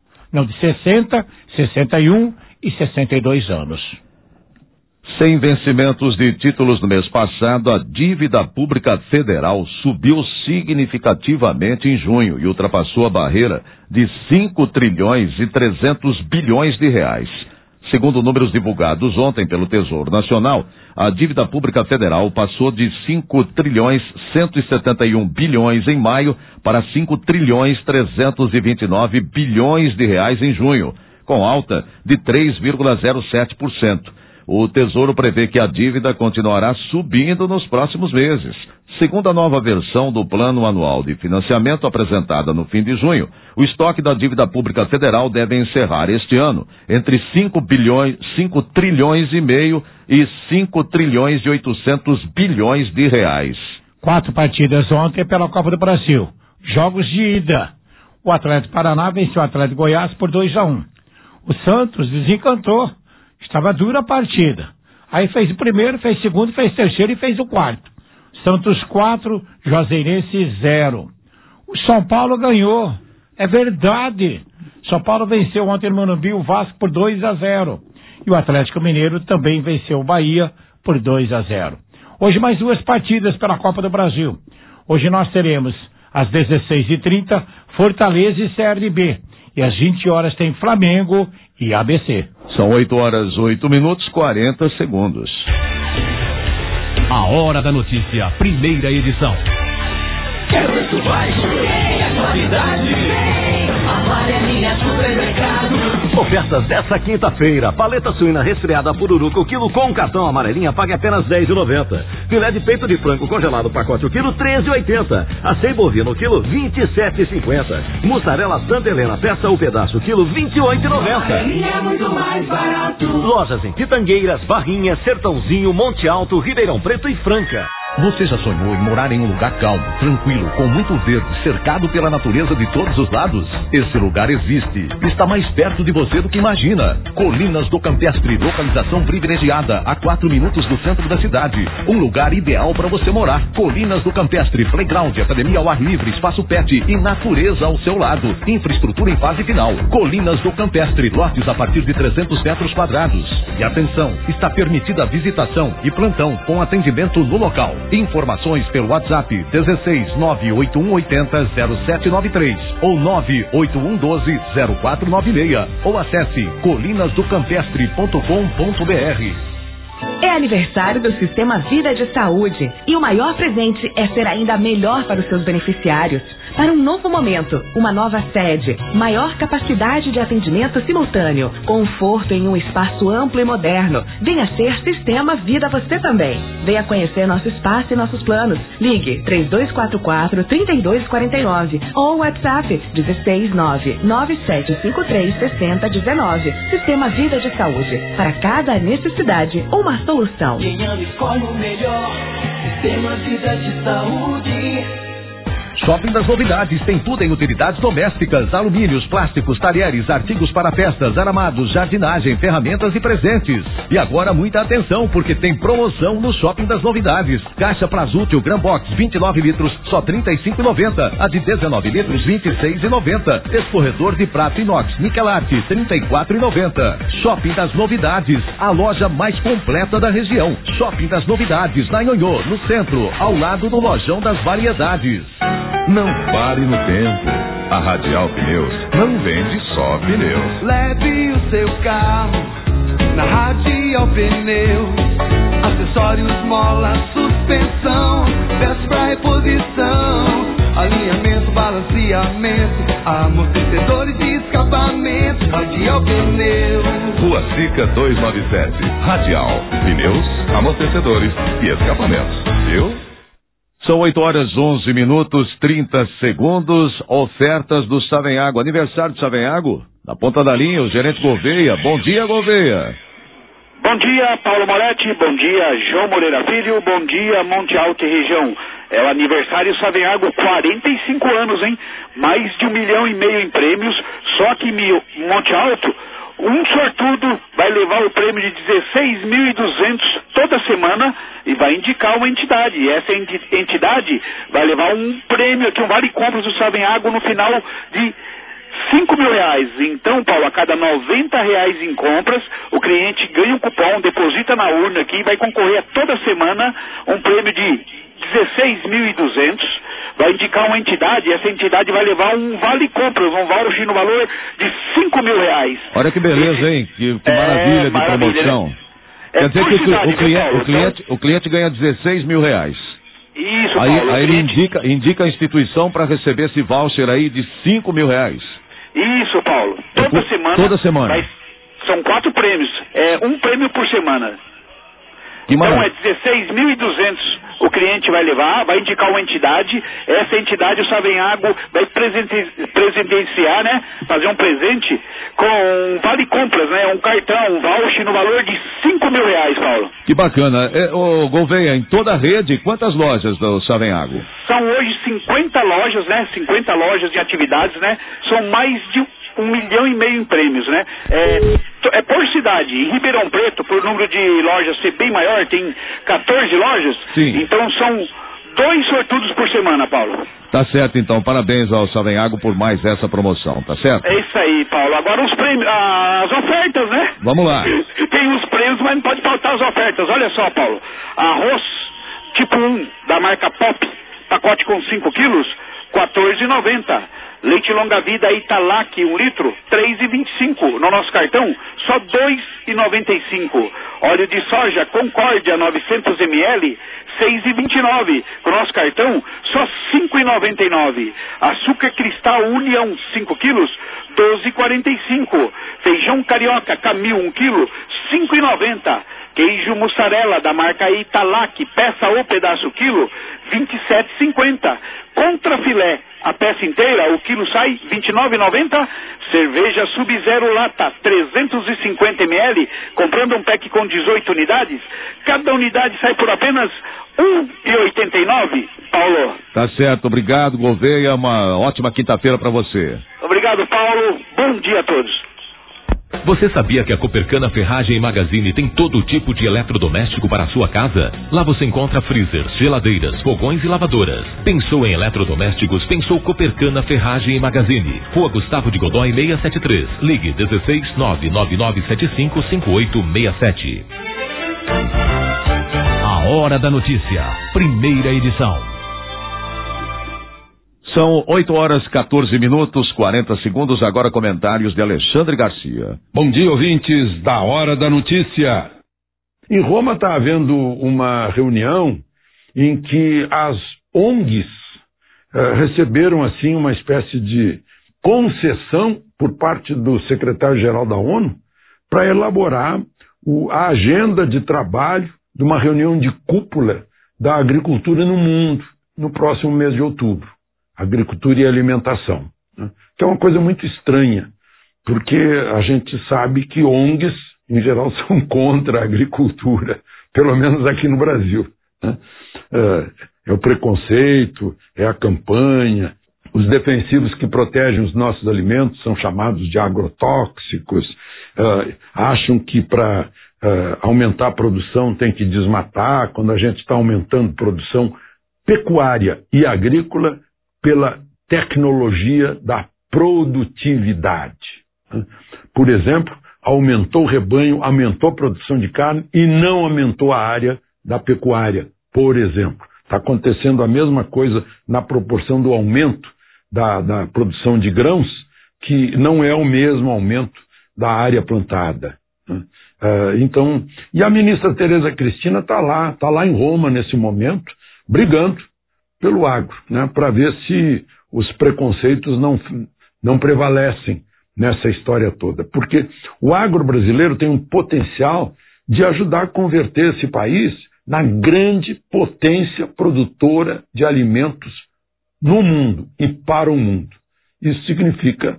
61 e 62 anos. Sem vencimentos de títulos no mês passado, a dívida pública federal subiu significativamente em junho e ultrapassou a barreira de 5 trilhões e 300 bilhões de reais. Segundo números divulgados ontem pelo Tesouro Nacional, a dívida pública federal passou de 5 trilhões 171 bilhões em maio para 5 trilhões 329 bilhões de reais em junho, com alta de 3,07%. O Tesouro prevê que a dívida continuará subindo nos próximos meses. Segundo a nova versão do Plano Anual de Financiamento apresentada no fim de junho, o estoque da dívida pública federal deve encerrar este ano entre 5 trilhões e meio e 5 trilhões e 800 bilhões de reais. 4 partidas ontem pela Copa do Brasil. Jogos de ida. O Atlético Paraná venceu o Atlético Goiás por 2-1. O Santos desencantou. Estava dura a partida. Aí fez o primeiro, fez o segundo, fez o terceiro e fez o quarto. Santos 4, Juazeirense 0. O São Paulo ganhou. É verdade. São Paulo venceu ontem no Morumbi o Vasco por 2-0. E o Atlético Mineiro também venceu o Bahia por 2-0. Hoje mais 2 partidas pela Copa do Brasil. Hoje nós teremos às 16h30 Fortaleza e CRB. E às 20 horas tem Flamengo e ABC. São 8h08, 40 segundos. A Hora da Notícia, primeira edição. É muito baixo, é a qualidade. Amarelinha Supermercado. ofertas dessa quinta-feira. Paleta suína resfriada Pururuca, o quilo com cartão amarelinha, pague apenas R$10,90. Filé de peito de frango congelado, pacote o quilo, R$13,80. Acém bovino, o quilo, R$27,50. Mussarela Santa Helena, peça o pedaço, quilo, R$28,90. É muito mais barato. Lojas em Pitangueiras, Barrinha, Sertãozinho, Monte Alto, Ribeirão Preto e Franca. Você já sonhou em morar em um lugar calmo, tranquilo, com muito verde, cercado pela natureza de todos os lados? Esse lugar existe. Está mais perto de você do que imagina. Colinas do Campestre, localização privilegiada, a 4 minutos do centro da cidade. Um lugar ideal para você morar. Colinas do Campestre, playground, academia ao ar livre, espaço pet e natureza ao seu lado. Infraestrutura em fase final. Colinas do Campestre, lotes a partir de 300 metros quadrados. E atenção, está permitida a visitação e plantão com atendimento no local. Informações pelo WhatsApp 16 98180 0793 ou 98112 0496 ou acesse colinasdocampestre.com.br. É aniversário do Sistema Vida de Saúde e o maior presente é ser ainda melhor para os seus beneficiários. Para um novo momento, uma nova sede, maior capacidade de atendimento simultâneo, conforto em um espaço amplo e moderno. Venha ser Sistema Vida você também. Venha conhecer nosso espaço e nossos planos. Ligue 3244-3249 ou WhatsApp 16997536019. Sistema Vida de Saúde. Para cada necessidade, uma solução. Quem ama escolhe o melhor. Sistema Vida de Saúde. Shopping das Novidades tem tudo em utilidades domésticas, alumínios, plásticos, talheres, artigos para festas, aramados, jardinagem, ferramentas e presentes. E agora muita atenção, porque tem promoção no Shopping das Novidades. Caixa Prazútil Gran Box 29 litros, só R$ 35,90. A de 19 litros, R$ 26,90. Escorredor de prato inox Nikelart, R$ 34,90. Shopping das Novidades, a loja mais completa da região. Shopping das Novidades, na Nhonhô, no centro, ao lado do Lojão das Variedades. Não pare no tempo. A Radial Pneus não vende só pneus. Leve o seu carro na Radial Pneus. Acessórios, mola, suspensão, peças pra reposição, alinhamento, balanceamento, amortecedores e escapamento. Radial Pneus. Rua Sica 297. Radial Pneus, amortecedores e escapamentos. Viu? São 8 horas 11 minutos 30 segundos. Ofertas do Savenhago. Aniversário do Savenhago. Na ponta da linha, o gerente Gouveia. Bom dia, Gouveia. Bom dia, Paulo Moretti. Bom dia, João Moreira Filho. Bom dia, Monte Alto e região. É o aniversário Savenhago, 45 anos, hein? Mais de 1,5 milhão em prêmios. Só que Monte Alto, um sortudo vai levar o prêmio de 16.200 toda semana e vai indicar uma entidade. E essa entidade vai levar um prêmio aqui, um vale-compras do Savenhago no final de R$5.000. Então, Paulo, a cada R$90 em compras, o cliente ganha um cupom, deposita na urna aqui e vai concorrer a toda semana um prêmio de 16.200. Vai indicar uma entidade e essa entidade vai levar um vale-compras, um voucher no valor de R$5.000. Olha que beleza, hein? Que maravilha de promoção. Né? Quer dizer que o cliente ganha R$16.000. Isso, Paulo. Aí ele indica a instituição para receber esse voucher aí de R$5.000. Isso, Paulo. Toda semana. São 4 prêmios. É um prêmio por semana. Então é 16.200 o cliente vai levar, vai indicar uma entidade, essa entidade, o Savenhago, vai presentenciar, né? Fazer um presente com vale-compras, né? Um cartão, um voucher no valor de R$5.000, Paulo. Que bacana. Ô, Gouveia, em toda a rede, quantas lojas do Savenhago? São hoje 50 lojas, né? 50 lojas de atividades, né? São mais de 1,5 milhão em prêmios, né? É por cidade. Em Ribeirão Preto, por número de lojas ser bem maior, tem 14 lojas. Sim. Então são 2 sortudos por semana, Paulo. Tá certo, então. Parabéns ao Savenhago por mais essa promoção, tá certo? É isso aí, Paulo. Agora os prêmios, as ofertas, né? Vamos lá. Tem os prêmios, mas não pode faltar as ofertas. Olha só, Paulo. Arroz tipo 1, da marca Pop, pacote com 5 quilos, R$14,90. Leite longa-vida Italac, 1 litro, R$3,25. No nosso cartão, só R$2,95. Óleo de soja Concórdia, 900 ml, R$6,29. Com nosso cartão, só R$5,99. Açúcar cristal União, 5 quilos, R$12,45. Feijão carioca Camil 1 kg, 5,90. Queijo mussarela da marca Italac, peça ou pedaço quilo, 27,50. Contra filé, a peça inteira, o quilo sai 29,90. Cerveja Sub-Zero lata, 350 ml, comprando um pack com 18 unidades, cada unidade sai por apenas R$1,89. Paulo. Tá certo, obrigado, Gouveia, uma ótima quinta-feira para você. Obrigado, Paulo, bom dia a todos. Você sabia que a Copercana Ferragem e Magazine tem todo tipo de eletrodoméstico para a sua casa? Lá você encontra freezers, geladeiras, fogões e lavadoras. Pensou em eletrodomésticos? Pensou Copercana Ferragem e Magazine. Rua Gustavo de Godoy 673. Ligue 16 99975 5867. A Hora da Notícia, primeira edição. São 8h14, 40 segundos. Agora comentários de Alexandre Garcia. Bom dia, ouvintes da Hora da Notícia. Em Roma está havendo uma reunião em que as ONGs receberam assim uma espécie de concessão por parte do secretário-geral da ONU para elaborar a agenda de trabalho de uma reunião de cúpula da agricultura no mundo no próximo mês de outubro. Agricultura e alimentação, né? Que é uma coisa muito estranha, porque a gente sabe que ONGs, em geral, são contra a agricultura, pelo menos aqui no Brasil, né? É o preconceito, é a campanha, os defensivos que protegem os nossos alimentos são chamados de agrotóxicos, acham que para aumentar a produção tem que desmatar, quando a gente está aumentando produção pecuária e agrícola, pela tecnologia da produtividade. Por exemplo, aumentou o rebanho, aumentou a produção de carne e não aumentou a área da pecuária, por exemplo. Está acontecendo a mesma coisa na proporção do aumento da produção de grãos, que não é o mesmo aumento da área plantada. Então, e a ministra Tereza Cristina está lá em Roma nesse momento, brigando pelo agro, né, para ver se os preconceitos não prevalecem nessa história toda. Porque o agro brasileiro tem um potencial de ajudar a converter esse país na grande potência produtora de alimentos no mundo e para o mundo. Isso significa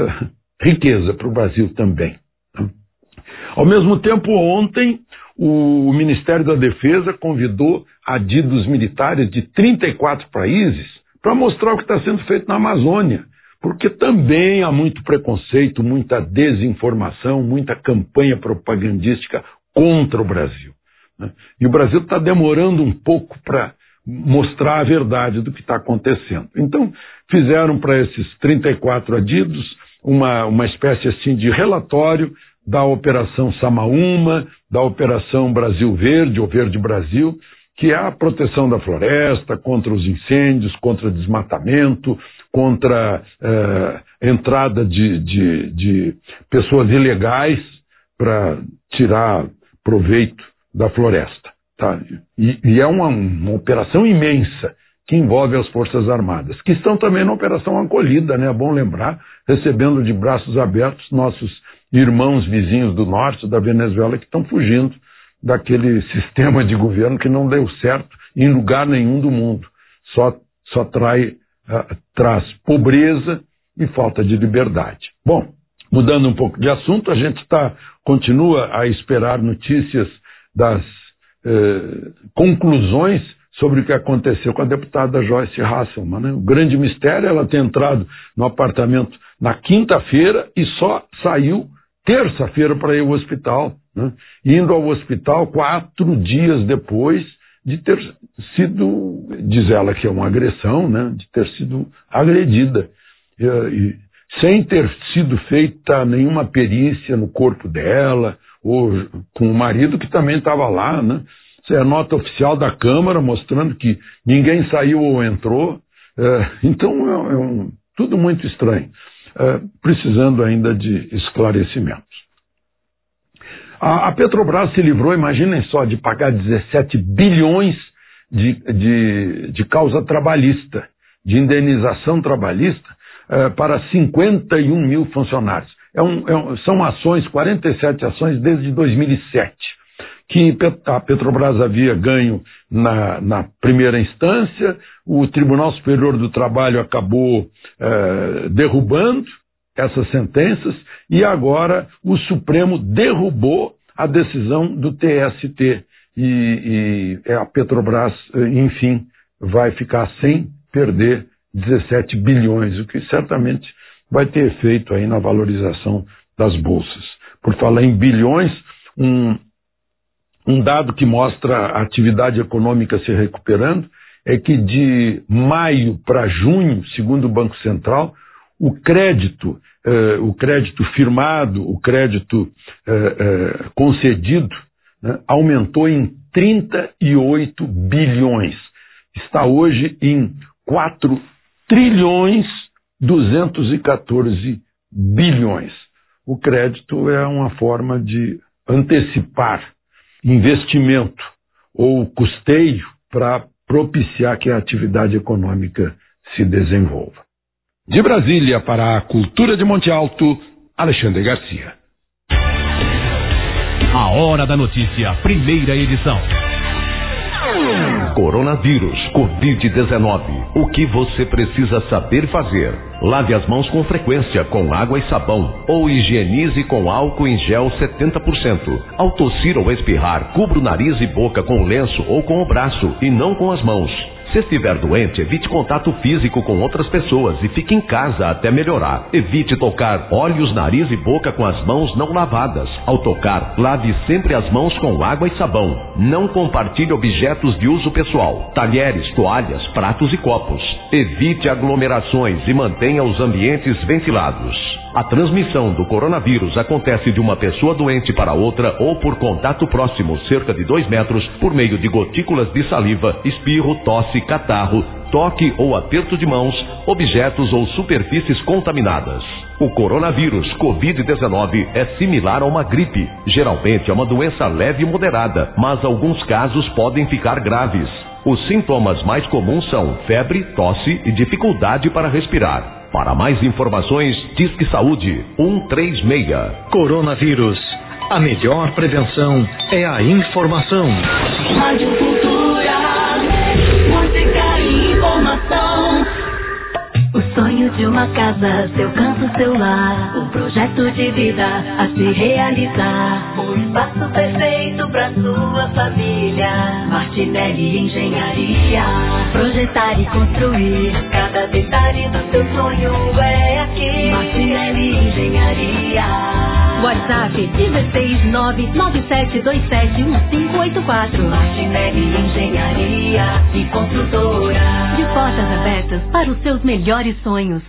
riqueza para o Brasil também. Né? Ao mesmo tempo, ontem, o Ministério da Defesa convidou adidos militares de 34 países para mostrar o que está sendo feito na Amazônia, porque também há muito preconceito, muita desinformação, muita campanha propagandística contra o Brasil, né? E o Brasil está demorando um pouco para mostrar a verdade do que está acontecendo. Então, fizeram para esses 34 adidos uma espécie assim de relatório da Operação Samaúma, da Operação Brasil Verde, ou Verde Brasil, que é a proteção da floresta, contra os incêndios, contra desmatamento, contra entrada de pessoas ilegais para tirar proveito da floresta. Tá? E é uma operação imensa que envolve as Forças Armadas, que estão também na Operação Acolhida, né? É bom lembrar, recebendo de braços abertos nossos irmãos vizinhos do norte, da Venezuela, que estão fugindo daquele sistema de governo que não deu certo em lugar nenhum do mundo. Só traz pobreza e falta de liberdade. Bom, mudando um pouco de assunto, a gente continua a esperar notícias das conclusões sobre o que aconteceu com a deputada Joyce Hasselmann, né? O grande mistério é ela ter entrado no apartamento na quinta-feira e só saiu terça-feira para ir ao hospital, né? Indo ao hospital 4 dias depois de ter sido, diz ela que é uma agressão, né? De ter sido agredida, e sem ter sido feita nenhuma perícia no corpo dela, ou com o marido que também estava lá, né? Isso é a nota oficial da Câmara mostrando que ninguém saiu ou entrou. Então tudo muito estranho, precisando ainda de esclarecimentos. A Petrobras se livrou, imaginem só, de pagar 17 bilhões de causa trabalhista, de indenização trabalhista para 51 mil funcionários. são ações, 47 ações desde 2007, que a Petrobras havia ganho na primeira instância, o Tribunal Superior do Trabalho acabou derrubando essas sentenças e agora o Supremo derrubou a decisão do TST e a Petrobras, enfim, vai ficar sem perder 17 bilhões, o que certamente vai ter efeito aí na valorização das bolsas. Por falar em bilhões, um dado que mostra a atividade econômica se recuperando é que de maio para junho, segundo o Banco Central, o crédito firmado, o crédito concedido, né, aumentou em 38 bilhões. Está hoje em 4 trilhões 214 bilhões. O crédito é uma forma de antecipar investimento ou custeio para propiciar que a atividade econômica se desenvolva. De Brasília para a Cultura de Monte Alto, Alexandre Garcia. A Hora da Notícia, primeira edição. Coronavírus, Covid-19. O que você precisa saber fazer? Lave as mãos com frequência com água e sabão ou higienize com álcool em gel 70%. Ao tossir ou espirrar, cubra o nariz e boca com lenço ou com o braço e não com as mãos. Se estiver doente, evite contato físico com outras pessoas e fique em casa até melhorar. Evite tocar olhos, nariz e boca com as mãos não lavadas. Ao tocar, lave sempre as mãos com água e sabão. Não compartilhe objetos de uso pessoal, talheres, toalhas, pratos e copos. Evite aglomerações e mantenha os ambientes ventilados. A transmissão do coronavírus acontece de uma pessoa doente para outra ou por contato próximo, cerca de 2 metros, por meio de gotículas de saliva, espirro, tosse, catarro, toque ou aperto de mãos, objetos ou superfícies contaminadas. O coronavírus Covid-19 é similar a uma gripe. Geralmente é uma doença leve e moderada, mas alguns casos podem ficar graves. Os sintomas mais comuns são febre, tosse e dificuldade para respirar. Para mais informações, Disque Saúde 136. Coronavírus. A melhor prevenção é a informação. Rádio Cultura, música e informação. O sonho de uma casa, seu canto, seu lar. Um projeto de vida a se realizar. Um espaço perfeito pra sua família. Martinelli Engenharia. Projetar e construir cada detalhe do seu sonho é aqui. Martinelli Engenharia. WhatsApp 16997271584. Martinelli Engenharia e Construtora. De portas abertas para os seus melhores sonhos.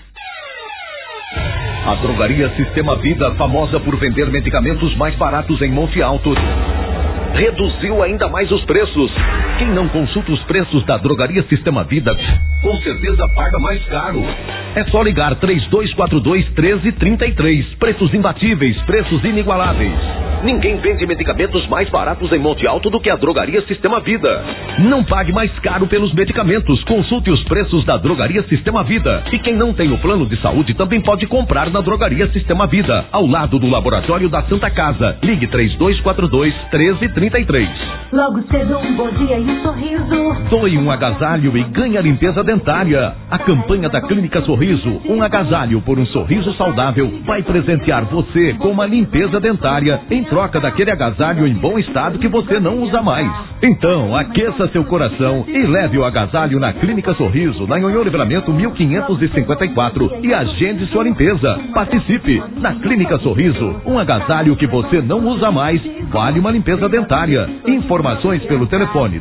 A Drogaria Sistema Vida, famosa por vender medicamentos mais baratos em Monte Alto, reduziu ainda mais os preços. Quem não consulta os preços da Drogaria Sistema Vida, com certeza paga mais caro. É só ligar 3242-1333. Preços imbatíveis, preços inigualáveis. Ninguém vende medicamentos mais baratos em Monte Alto do que a Drogaria Sistema Vida. Não pague mais caro pelos medicamentos. Consulte os preços da Drogaria Sistema Vida. E quem não tem o plano de saúde também pode comprar na Drogaria Sistema Vida, ao lado do Laboratório da Santa Casa. Ligue 3242-1333. Logo cedo um bom dia e um sorriso. Doe um agasalho e ganhe a limpeza dentária. A campanha da Clínica Sorriso, um agasalho por um sorriso saudável, vai presentear você com uma limpeza dentária em troca daquele agasalho em bom estado que você não usa mais. Então, aqueça seu coração e leve o agasalho na Clínica Sorriso, na Nhonhô Livramento 1554 e agende sua limpeza. Participe! Na Clínica Sorriso, um agasalho que você não usa mais vale uma limpeza dentária. Informações pelo telefone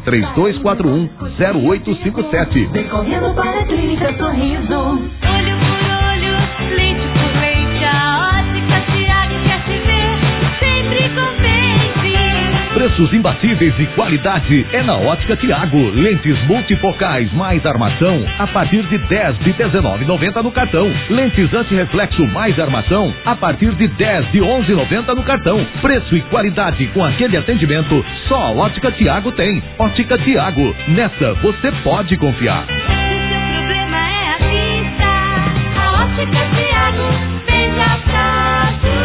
3241-0857. Vem correndo para a Clínica Sorriso. Olho por olho, lente por lente, a ótica Tiago quer te ver sempre contente. Preços imbatíveis e qualidade é na Ótica Tiago. Lentes multifocais mais armação a partir de 10 de R$19,90 no cartão. Lentes antirreflexo mais armação a partir de 10 de R$11,90 no cartão. Preço e qualidade com aquele atendimento só a Ótica Tiago tem. Ótica Tiago, nessa você pode confiar. Se seu problema é a vista, a Ótica Tiago vem pra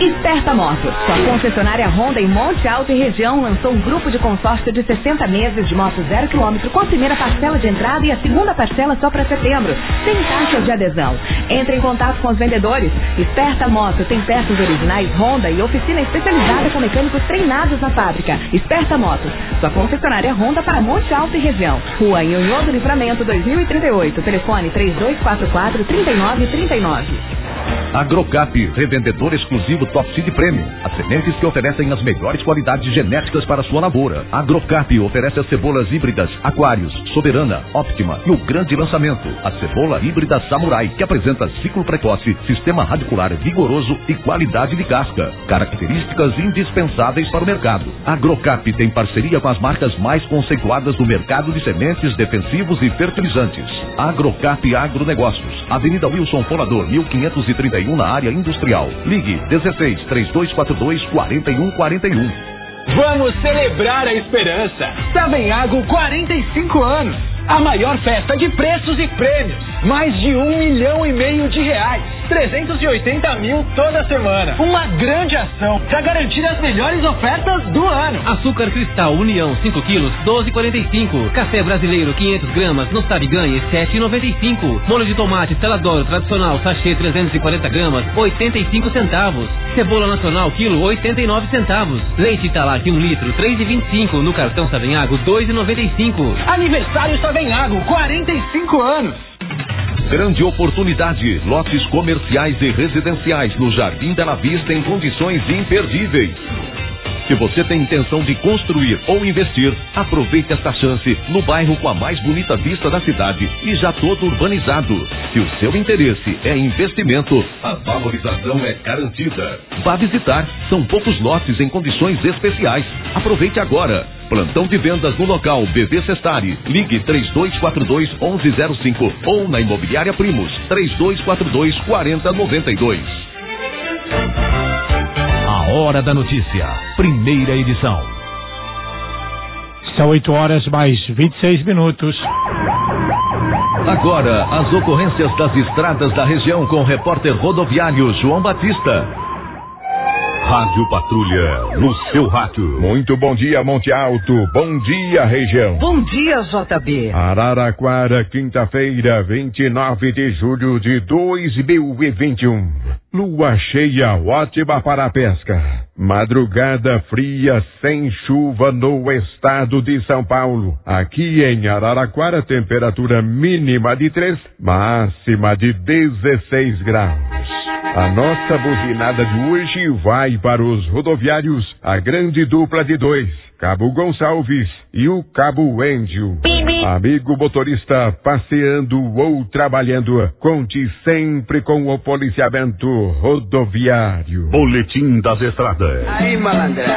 Esperta Moto, sua concessionária Honda em Monte Alto e região, lançou um grupo de consórcio de 60 meses de moto 0 km com a primeira parcela de entrada e a segunda parcela só para setembro, sem taxa de adesão. Entre em contato com os vendedores. Esperta Moto tem peças originais Honda e oficina especializada com mecânicos treinados na fábrica. Esperta Moto, sua concessionária Honda para Monte Alto e região. Rua Nhonhô do Livramento 2038. Telefone 3244-3939. Agrocap, revendedor exclusivo Top Seed Premium. As sementes que oferecem as melhores qualidades genéticas para sua lavoura. Agrocap oferece as cebolas híbridas Aquários, Soberana, Optima e o grande lançamento, a cebola híbrida Samurai, que apresenta ciclo precoce, sistema radicular vigoroso e qualidade de casca. Características indispensáveis para o mercado. Agrocap tem parceria com as marcas mais conceituadas do mercado de sementes, defensivos e fertilizantes. Agrocap Agronegócios, Avenida Wilson Folador, 1531, na área industrial. Ligue 16-3242-4141. Vamos celebrar a esperança. Savenhago 45 anos. A maior festa de preços e prêmios. Mais de 1,5 milhão de reais. 380 mil toda semana. Uma grande ação para garantir as melhores ofertas do ano. Açúcar Cristal União 5 quilos, 12,45. Café brasileiro 500 gramas no Sabe Ganhe, 7,95. Molho de tomate Celadoro tradicional sachê 340 gramas, 85 centavos. Cebola nacional quilo, 89 centavos. Leite Italac 1 litro, 3,25. No cartão Savenhago, 2,95. Aniversário Savenhago, 45 anos. Grande oportunidade, lotes comerciais e residenciais no Jardim Bela Vista em condições imperdíveis. Se você tem intenção de construir ou investir, aproveite esta chance no bairro com a mais bonita vista da cidade e já todo urbanizado. Se o seu interesse é investimento, a valorização é garantida. Vá visitar, são poucos lotes em condições especiais. Aproveite agora. Plantão de vendas no local BV Sestari. Ligue 3242-1105 ou na Imobiliária Primos 3242-4092. A Hora da Notícia, primeira edição. São 8h mais 26. Agora, as ocorrências das estradas da região com o repórter rodoviário João Batista. Rádio Patrulha, no seu rádio. Muito bom dia, Monte Alto. Bom dia, região. Bom dia, JB. Araraquara, quinta-feira, 29 de julho de 2021. Lua cheia, ótima para a pesca. Madrugada fria, sem chuva no estado de São Paulo. Aqui em Araraquara, temperatura mínima de 3, máxima de 16 graus. A nossa buzinada de hoje vai para os rodoviários, a grande dupla de 2, Cabo Gonçalves e o Cabo Índio. Amigo motorista, passeando ou trabalhando, conte sempre com o policiamento rodoviário. Boletim das Estradas. Aí, malandra.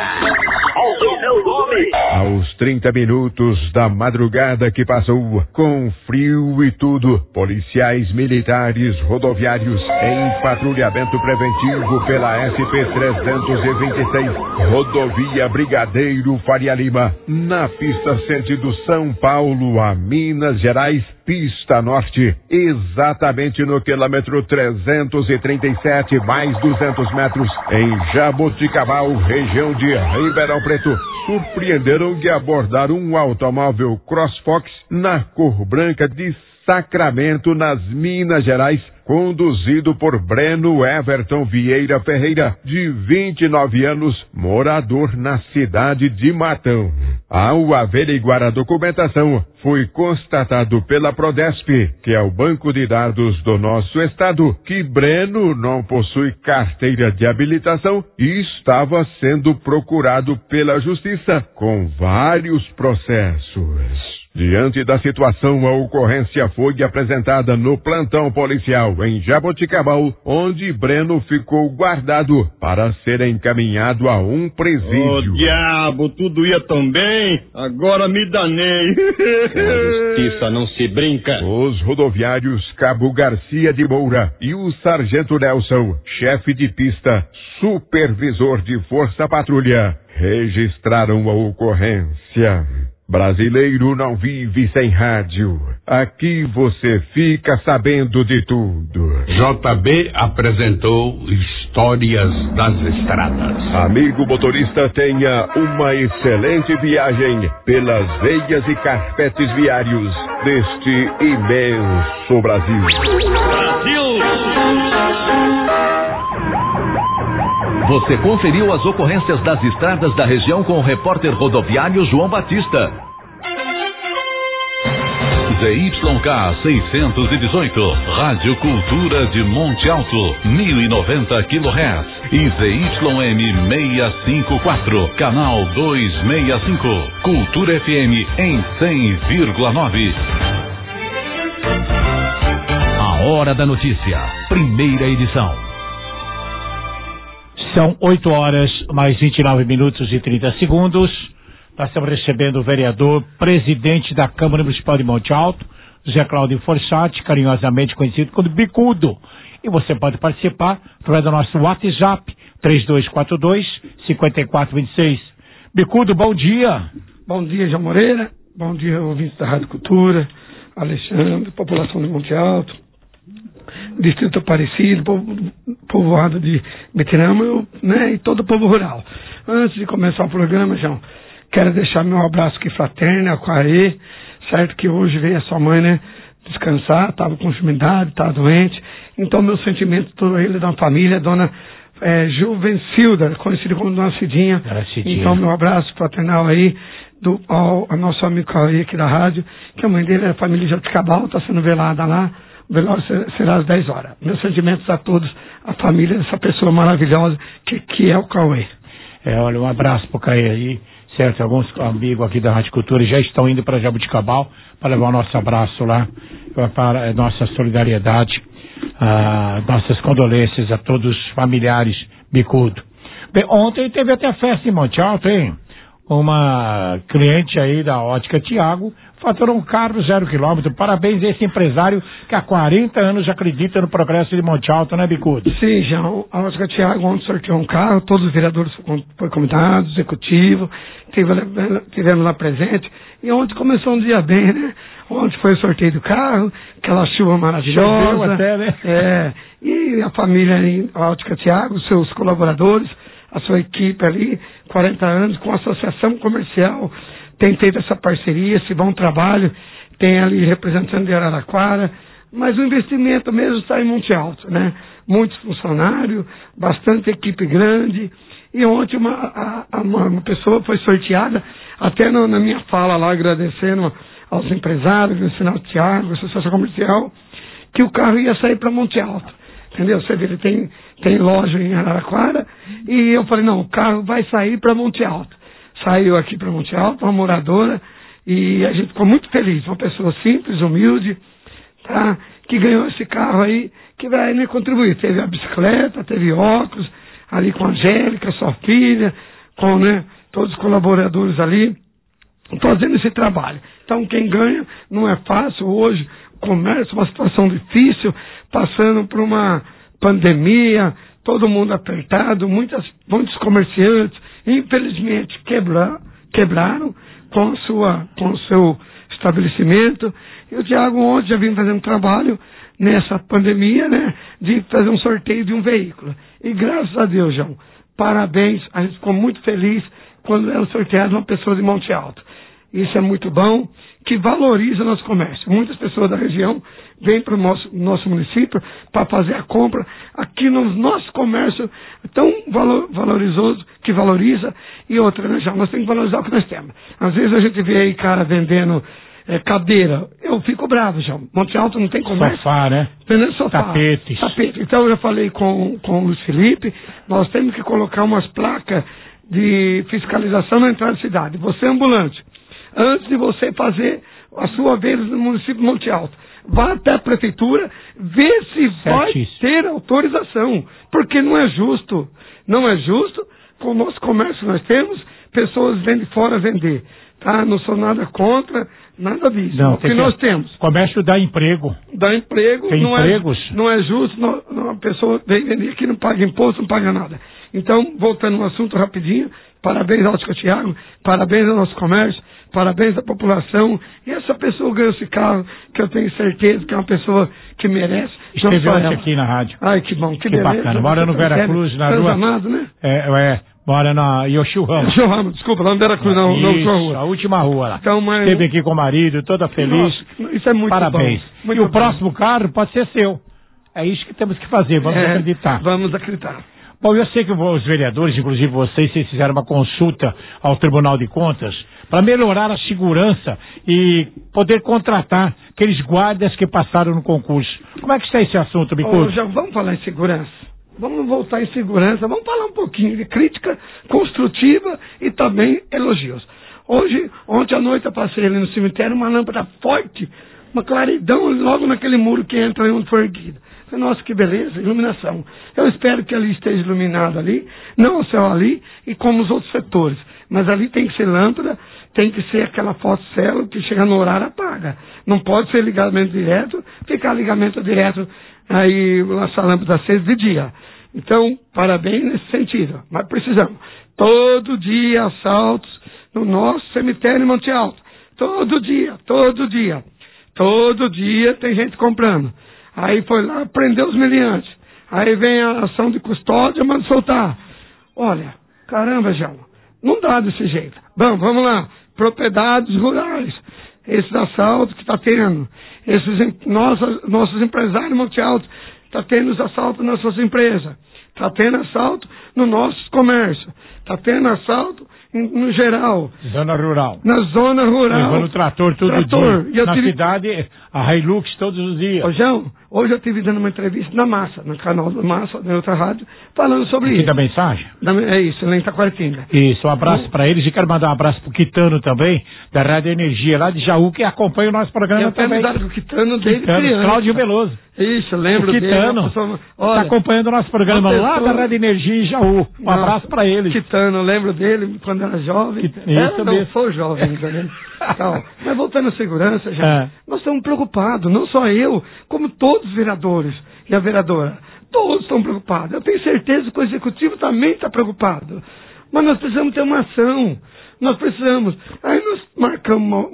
Aos 30 minutos da madrugada que passou, com frio e tudo, policiais militares rodoviários em patrulhamento preventivo pela SP-326, rodovia Brigadeiro Faria Lima, na pista sentido São Paulo a Minas Gerais, pista norte, exatamente no quilômetro 337, mais 200 metros, em Jaboticabal, região de Ribeirão Preto, surpreenderam de abordar um automóvel CrossFox na cor branca de Sacramento, nas Minas Gerais, conduzido por Breno Everton Vieira Ferreira, de 29 anos, morador na cidade de Matão. Ao averiguar a documentação, foi constatado pela Prodesp, que é o banco de dados do nosso estado, que Breno não possui carteira de habilitação e estava sendo procurado pela justiça com vários processos. Diante da situação, a ocorrência foi apresentada no plantão policial em Jaboticabal, onde Breno ficou guardado para ser encaminhado a um presídio. Ô, diabo, tudo ia tão bem, agora me danei. Com a justiça não se brinca. Os rodoviários Cabo Garcia de Moura e o Sargento Nelson, chefe de pista, supervisor de Força Patrulha, registraram a ocorrência. Brasileiro não vive sem rádio. Aqui você fica sabendo de tudo. JB apresentou Histórias das Estradas. Amigo motorista, tenha uma excelente viagem pelas veias e carpetes viários deste imenso Brasil. Você conferiu as ocorrências das estradas da região com o repórter rodoviário João Batista. ZYK 618, Rádio Cultura de Monte Alto, 1090 kHz. E ZYM 654, Canal 265, Cultura FM em 100,9. A Hora da Notícia, primeira edição. São 8 horas, mais 29 minutos e 30 segundos. Nós estamos recebendo o vereador, presidente da Câmara Municipal de Monte Alto, José Cláudio Forçati, carinhosamente conhecido como Bicudo. E você pode participar através do nosso WhatsApp, 3242-5426. Bicudo, bom dia. Bom dia, João Moreira. Bom dia, ouvintes da Rádio Cultura, Alexandre, população de Monte Alto, Distrito Aparecido, povoado de Betirama, né, e todo o povo rural. Antes de começar o programa, João, quero deixar meu abraço aqui fraterno ao Quarê, certo que hoje veio a sua mãe, né, descansar, estava com enfermidade, estava doente, então meu sentimento todo ele da família, dona Juvencilda, conhecida como Dona Cidinha. Então meu abraço fraternal aí ao nosso amigo Quarê aqui da rádio, que a mãe dele é a família de Jabuticabal, está sendo velada lá. O velório será às 10 horas. Meus sentimentos a todos, a família dessa pessoa maravilhosa que é o Cauê. Olha, um abraço pro Cauê aí, certo? Alguns amigos aqui da Rádio Cultura já estão indo para Jabuticabal para levar o nosso abraço lá, para a nossa solidariedade, nossas condolências a todos os familiares Bicudo. Bem, ontem teve até festa em Monte Alto, hein? Uma cliente aí da Ótica Tiago faturou um carro 0 km. Parabéns a esse empresário que há 40 anos acredita no progresso de Monte Alto, né, Bicudo? Sim, João. A Ótica Tiago ontem sorteou um carro, todos os vereadores foram convidados, executivo, tivemos lá presente. E ontem começou um dia bem, né? Ontem foi o sorteio do carro, aquela chuva maravilhosa. Choveu até, né? E a família aí, a Ótica Tiago, seus colaboradores, a sua equipe ali, 40 anos, com a associação comercial, tem feito essa parceria, esse bom trabalho, tem ali representante de Araraquara, mas o investimento mesmo está em Monte Alto, né? Muitos funcionários, bastante equipe grande, e ontem uma pessoa foi sorteada, até na minha fala lá, agradecendo aos empresários, agradecendo ao Tiago, a associação comercial, que o carro ia sair para Monte Alto. Entendeu? Você vê, ele tem loja em Araraquara, e eu falei, não, o carro vai sair para Monte Alto. Saiu aqui para Monte Alto, uma moradora, e a gente ficou muito feliz, uma pessoa simples, humilde, tá? Que ganhou esse carro aí, que vai, né, contribuir. Teve a bicicleta, teve óculos, ali com a Angélica, sua filha, com, né, todos os colaboradores ali, fazendo esse trabalho. Então quem ganha não é fácil hoje, comércio, uma situação difícil, passando por uma pandemia, todo mundo apertado, muitos comerciantes, infelizmente, quebraram com o seu estabelecimento. E o Tiago ontem já vinha fazendo trabalho nessa pandemia, né, de fazer um sorteio de um veículo. E graças a Deus, João, parabéns, a gente ficou muito feliz quando era sorteado uma pessoa de Monte Alto. Isso é muito bom, que valoriza o nosso comércio. Muitas pessoas da região vêm para o nosso município para fazer a compra aqui no nosso comércio tão valorizoso, que valoriza. E outra, né, João? Nós temos que valorizar o que nós temos. Às vezes a gente vê aí cara vendendo cadeira. Eu fico bravo, João. Monte Alto não tem comércio. Sofá, né? Vendendo sofá. Tapetes. Então eu já falei com o Luiz Felipe, nós temos que colocar umas placas de fiscalização na entrada da cidade. Você é ambulante. Antes de você fazer a sua vez no município de Monte Alto, vá até a prefeitura, vê se vai ter autorização, porque não é justo com o nosso comércio nós temos, pessoas vêm de fora vender, tá? Não sou nada contra, nada disso. Não, o que nós temos? O comércio dá emprego. Dá emprego, tem empregos. Não é justo, a pessoa vem vender aqui, não paga imposto, não paga nada. Então, voltando ao assunto rapidinho, parabéns ao Ótica Tiago, parabéns ao nosso comércio, parabéns à população. E essa pessoa ganhou esse carro, que eu tenho certeza que é uma pessoa que merece. Esteve ontem aqui na rádio. Ai, que bom, que beleza. Bacana. Mora no Vera Cruz, na rua. Amado, né? Mora na Yoshio Ramos. Yoshio Ramos, desculpa, lá no Vera Cruz, não, Isso, na rua. A última rua lá. Então, mas... Esteve aqui com o marido, toda feliz. Nossa, isso é muito parabéns. bom. Muito e o bom. próximo carro pode ser seu. É isso que temos que fazer, vamos acreditar. Vamos acreditar. Bom, eu sei que os vereadores, inclusive vocês fizeram uma consulta ao Tribunal de Contas para melhorar a segurança e poder contratar aqueles guardas que passaram no concurso. Como é que está esse assunto, Bicudo? Já vamos falar em segurança. Vamos voltar em segurança. Vamos falar um pouquinho de crítica construtiva e também elogios. Ontem à noite eu passei ali no cemitério uma lâmpada forte, uma claridão logo naquele muro que entra onde foi erguido. Nossa, que beleza, iluminação. Eu espero que ali esteja iluminado ali, não só ali e como os outros setores. Mas ali tem que ser lâmpada, tem que ser aquela fotocélula que chega no horário apaga. Não pode ser ligamento direto, ficar ligamento direto aí essa lâmpada acesa de dia. Então, parabéns nesse sentido. Mas precisamos. Todo dia assaltos no nosso cemitério em Monte Alto. Todo dia. Todo dia tem gente comprando. Aí foi lá, prendeu os meliantes. Aí vem a ação de custódia, manda soltar. Olha, caramba, João, não dá desse jeito. Vamos lá, propriedades rurais. Esses assaltos que está tendo. Nossos empresários em Monte Alto está tendo os assaltos nas suas empresas. Está tendo assalto no nosso comércio. Está tendo assalto no geral. Zona rural. Na zona rural. Levando trator todo dia. Na cidade, a Hilux todos os dias. Ô, João, hoje eu estive dando uma entrevista na Massa, no canal da Massa, na outra rádio, falando sobre isso. Da mensagem? É isso, lá em Itaquaritinga. Isso, um abraço para eles. E quero mandar um abraço pro Quitano também, da Rádio Energia, lá de Jaú, que acompanha o nosso programa também. Eu tenho o Quitano desde criança. Cláudio Veloso. Isso, lembro dele. O Quitano está acompanhando o nosso programa lá da Rádio Energia em Jaú. Um abraço para eles. Quitano, lembro dele quando era jovem. Isso não sou jovem ainda, né? Mas voltando à segurança, já, nós estamos preocupados, não só eu, como todos os vereadores e a vereadora. Todos estão preocupados. Eu tenho certeza que o executivo também está preocupado. Mas nós precisamos ter uma ação. Nós precisamos. Aí nós marcamos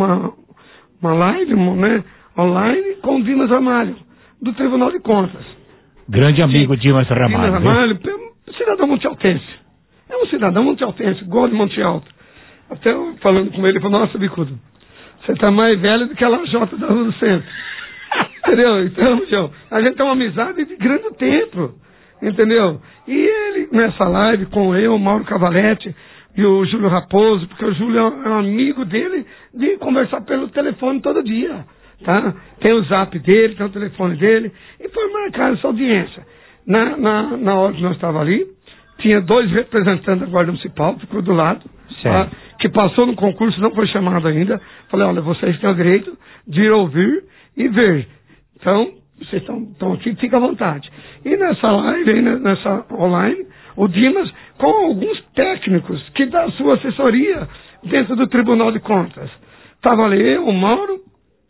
uma live, né, online com o Dimas Ramalho, do Tribunal de Contas. Grande amigo Dimas Ramalho. Dimas Ramalho, cidadão montealtense. É um cidadão montealtense, gosta de Monte Alto. Até eu falando com ele, ele falou, nossa, Bicudo, você está mais velho do que a lajota da Rua do Centro. Entendeu? Então, João, a gente tem uma amizade de grande tempo. Entendeu? E ele, nessa live, com eu, o Mauro Cavalete e o Júlio Raposo, porque o Júlio é um amigo dele de conversar pelo telefone todo dia. Tá? Tem o zap dele, tem o telefone dele. E foi marcar essa audiência. Na hora que nós estávamos ali, tinha 2 representantes da Guarda Municipal, ficou do lado, tá? Que passou no concurso, não foi chamado ainda. Falei, olha, vocês têm o direito de ir ouvir e ver. Então, vocês estão aqui, fica à vontade. E nessa live, nessa online, o Dimas, com alguns técnicos que da sua assessoria dentro do Tribunal de Contas. Estava ali eu, o Mauro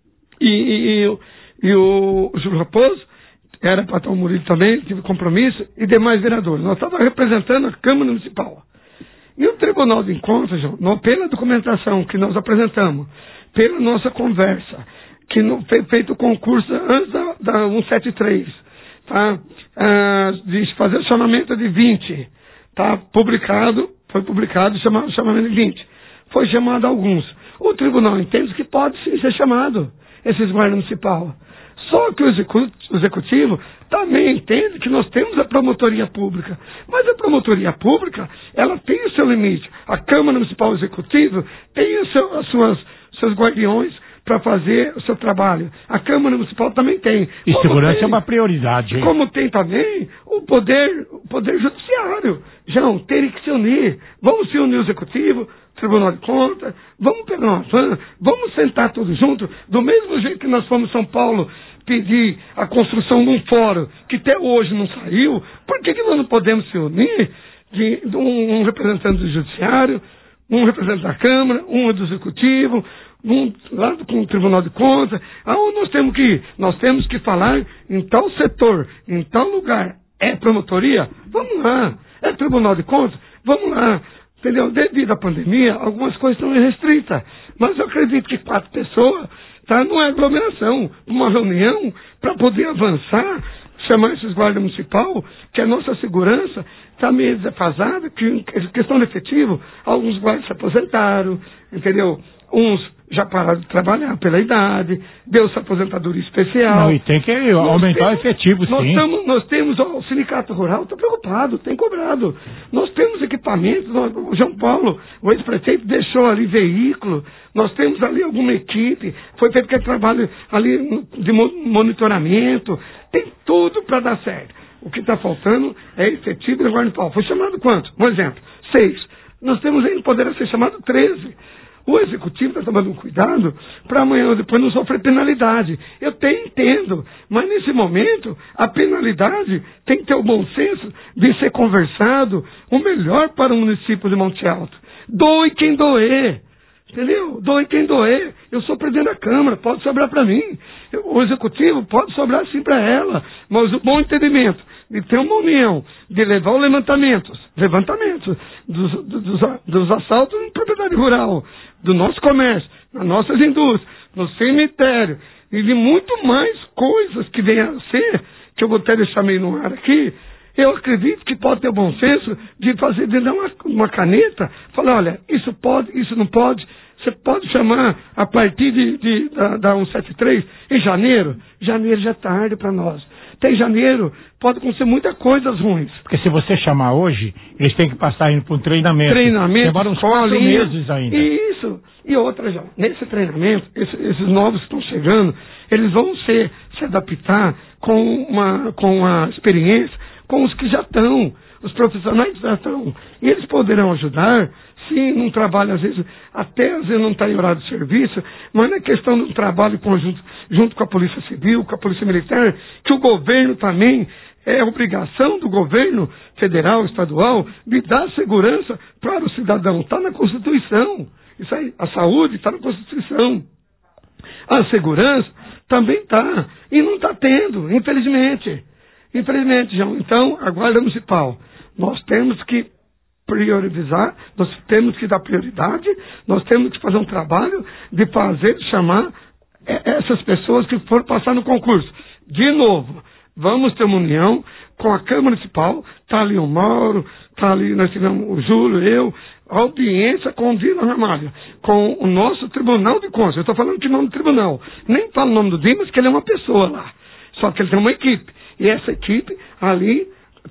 e o Júlio Raposo, era para estar o Murilo também, tive compromisso, e demais vereadores. Nós estávamos representando a Câmara Municipal. E o Tribunal de Contas, pela documentação que nós apresentamos, pela nossa conversa, que foi feito o concurso antes da 173, tá? De fazer o chamamento de 20, tá? Foi publicado o chamamento de 20. Foi chamado alguns. O tribunal entende que pode sim ser chamado, esses guardas municipais. Só que o executivo também entende que nós temos a promotoria pública. Mas a promotoria pública, ela tem o seu limite. A Câmara Municipal Executiva tem seus guardiões para fazer o seu trabalho. A Câmara Municipal também tem. E segurança é uma prioridade, hein? Como tem também o poder judiciário. João, tem que se unir. Vamos se unir o Executivo, Tribunal de Contas, vamos pegar uma van, vamos sentar todos juntos, do mesmo jeito que nós fomos em São Paulo pedir a construção de um fórum que até hoje não saiu. Por que nós não podemos se unir de um representante do Judiciário, um representante da Câmara, um do Executivo, lá com o Tribunal de Contas? Aonde nós temos que ir? Nós temos que falar em tal setor, em tal lugar. É promotoria? Vamos lá. É Tribunal de Contas? Vamos lá. entendeu? Devido à pandemia, algumas coisas estão restritas. Mas eu acredito que 4 pessoas, tá? Não é aglomeração, uma reunião para poder avançar, chamar esses guardas municipal, que a nossa segurança está meio defasada, que questão de efetivo, alguns guardas se aposentaram, entendeu? Uns já pararam de trabalhar pela idade, deu-se aposentadoria especial. Não, e tem que aumentar o efetivo, sim. Nós temos, o Sindicato Rural está preocupado, tem cobrado. Nós temos equipamentos, o João Paulo, o ex-prefeito, deixou ali veículo, nós temos ali alguma equipe, foi feito aquele trabalho ali de monitoramento, tem tudo para dar certo. O que está faltando é efetivo e guarda municipal. Foi chamado quanto? Um exemplo, 6. Nós temos ainda, poderia ser chamado 13. O executivo está tomando um cuidado para amanhã ou depois não sofrer penalidade. Eu até entendo, mas nesse momento a penalidade tem que ter o bom senso de ser conversado o melhor para o município de Monte Alto. Doe quem doer. Entendeu? Doe quem doer. Eu sou presidente da Câmara, pode sobrar para mim. O executivo pode sobrar sim para ela. Mas o bom entendimento de ter uma união, de levar os levantamentos dos assaltos em propriedade rural, do nosso comércio, nas nossas indústrias, no cemitério, e de muito mais coisas que venham a ser, que eu vou até deixar meio no ar aqui. Eu acredito que pode ter o bom senso de fazer, de dar uma caneta, falar, olha, isso pode, isso não pode. Você pode chamar a partir da 173 em janeiro. Janeiro já é tarde para nós. Até em janeiro pode acontecer muitas coisas ruins. Porque se você chamar hoje, eles têm que passar indo para um treinamento. Demora uns 4 meses ainda. Isso. E outra já. Nesse treinamento, esses novos que estão chegando, eles vão se adaptar com uma experiência com os que já estão, os profissionais que já estão. E eles poderão ajudar, sim, num trabalho, às vezes não está em horário de serviço, mas na questão do trabalho conjunto, junto com a Polícia Civil, com a Polícia Militar, que o governo também, é obrigação do governo federal, estadual, de dar segurança para o cidadão. Está na Constituição. Isso aí, a saúde está na Constituição. A segurança também está. E não está tendo, infelizmente. Infelizmente, João. Então, a Guarda Municipal, nós temos que priorizar, nós temos que dar prioridade, nós temos que fazer um trabalho de chamar essas pessoas que foram passar no concurso. De novo, vamos ter uma união com a Câmara Municipal, está ali o Mauro, está ali, nós tivemos o Júlio, eu, a audiência com o Dino Ramalho, com o nosso Tribunal de Contas. Eu estou falando que nome do tribunal, nem falo o nome do Dimas, que ele é uma pessoa lá, só que ele tem uma equipe. E essa equipe, ali,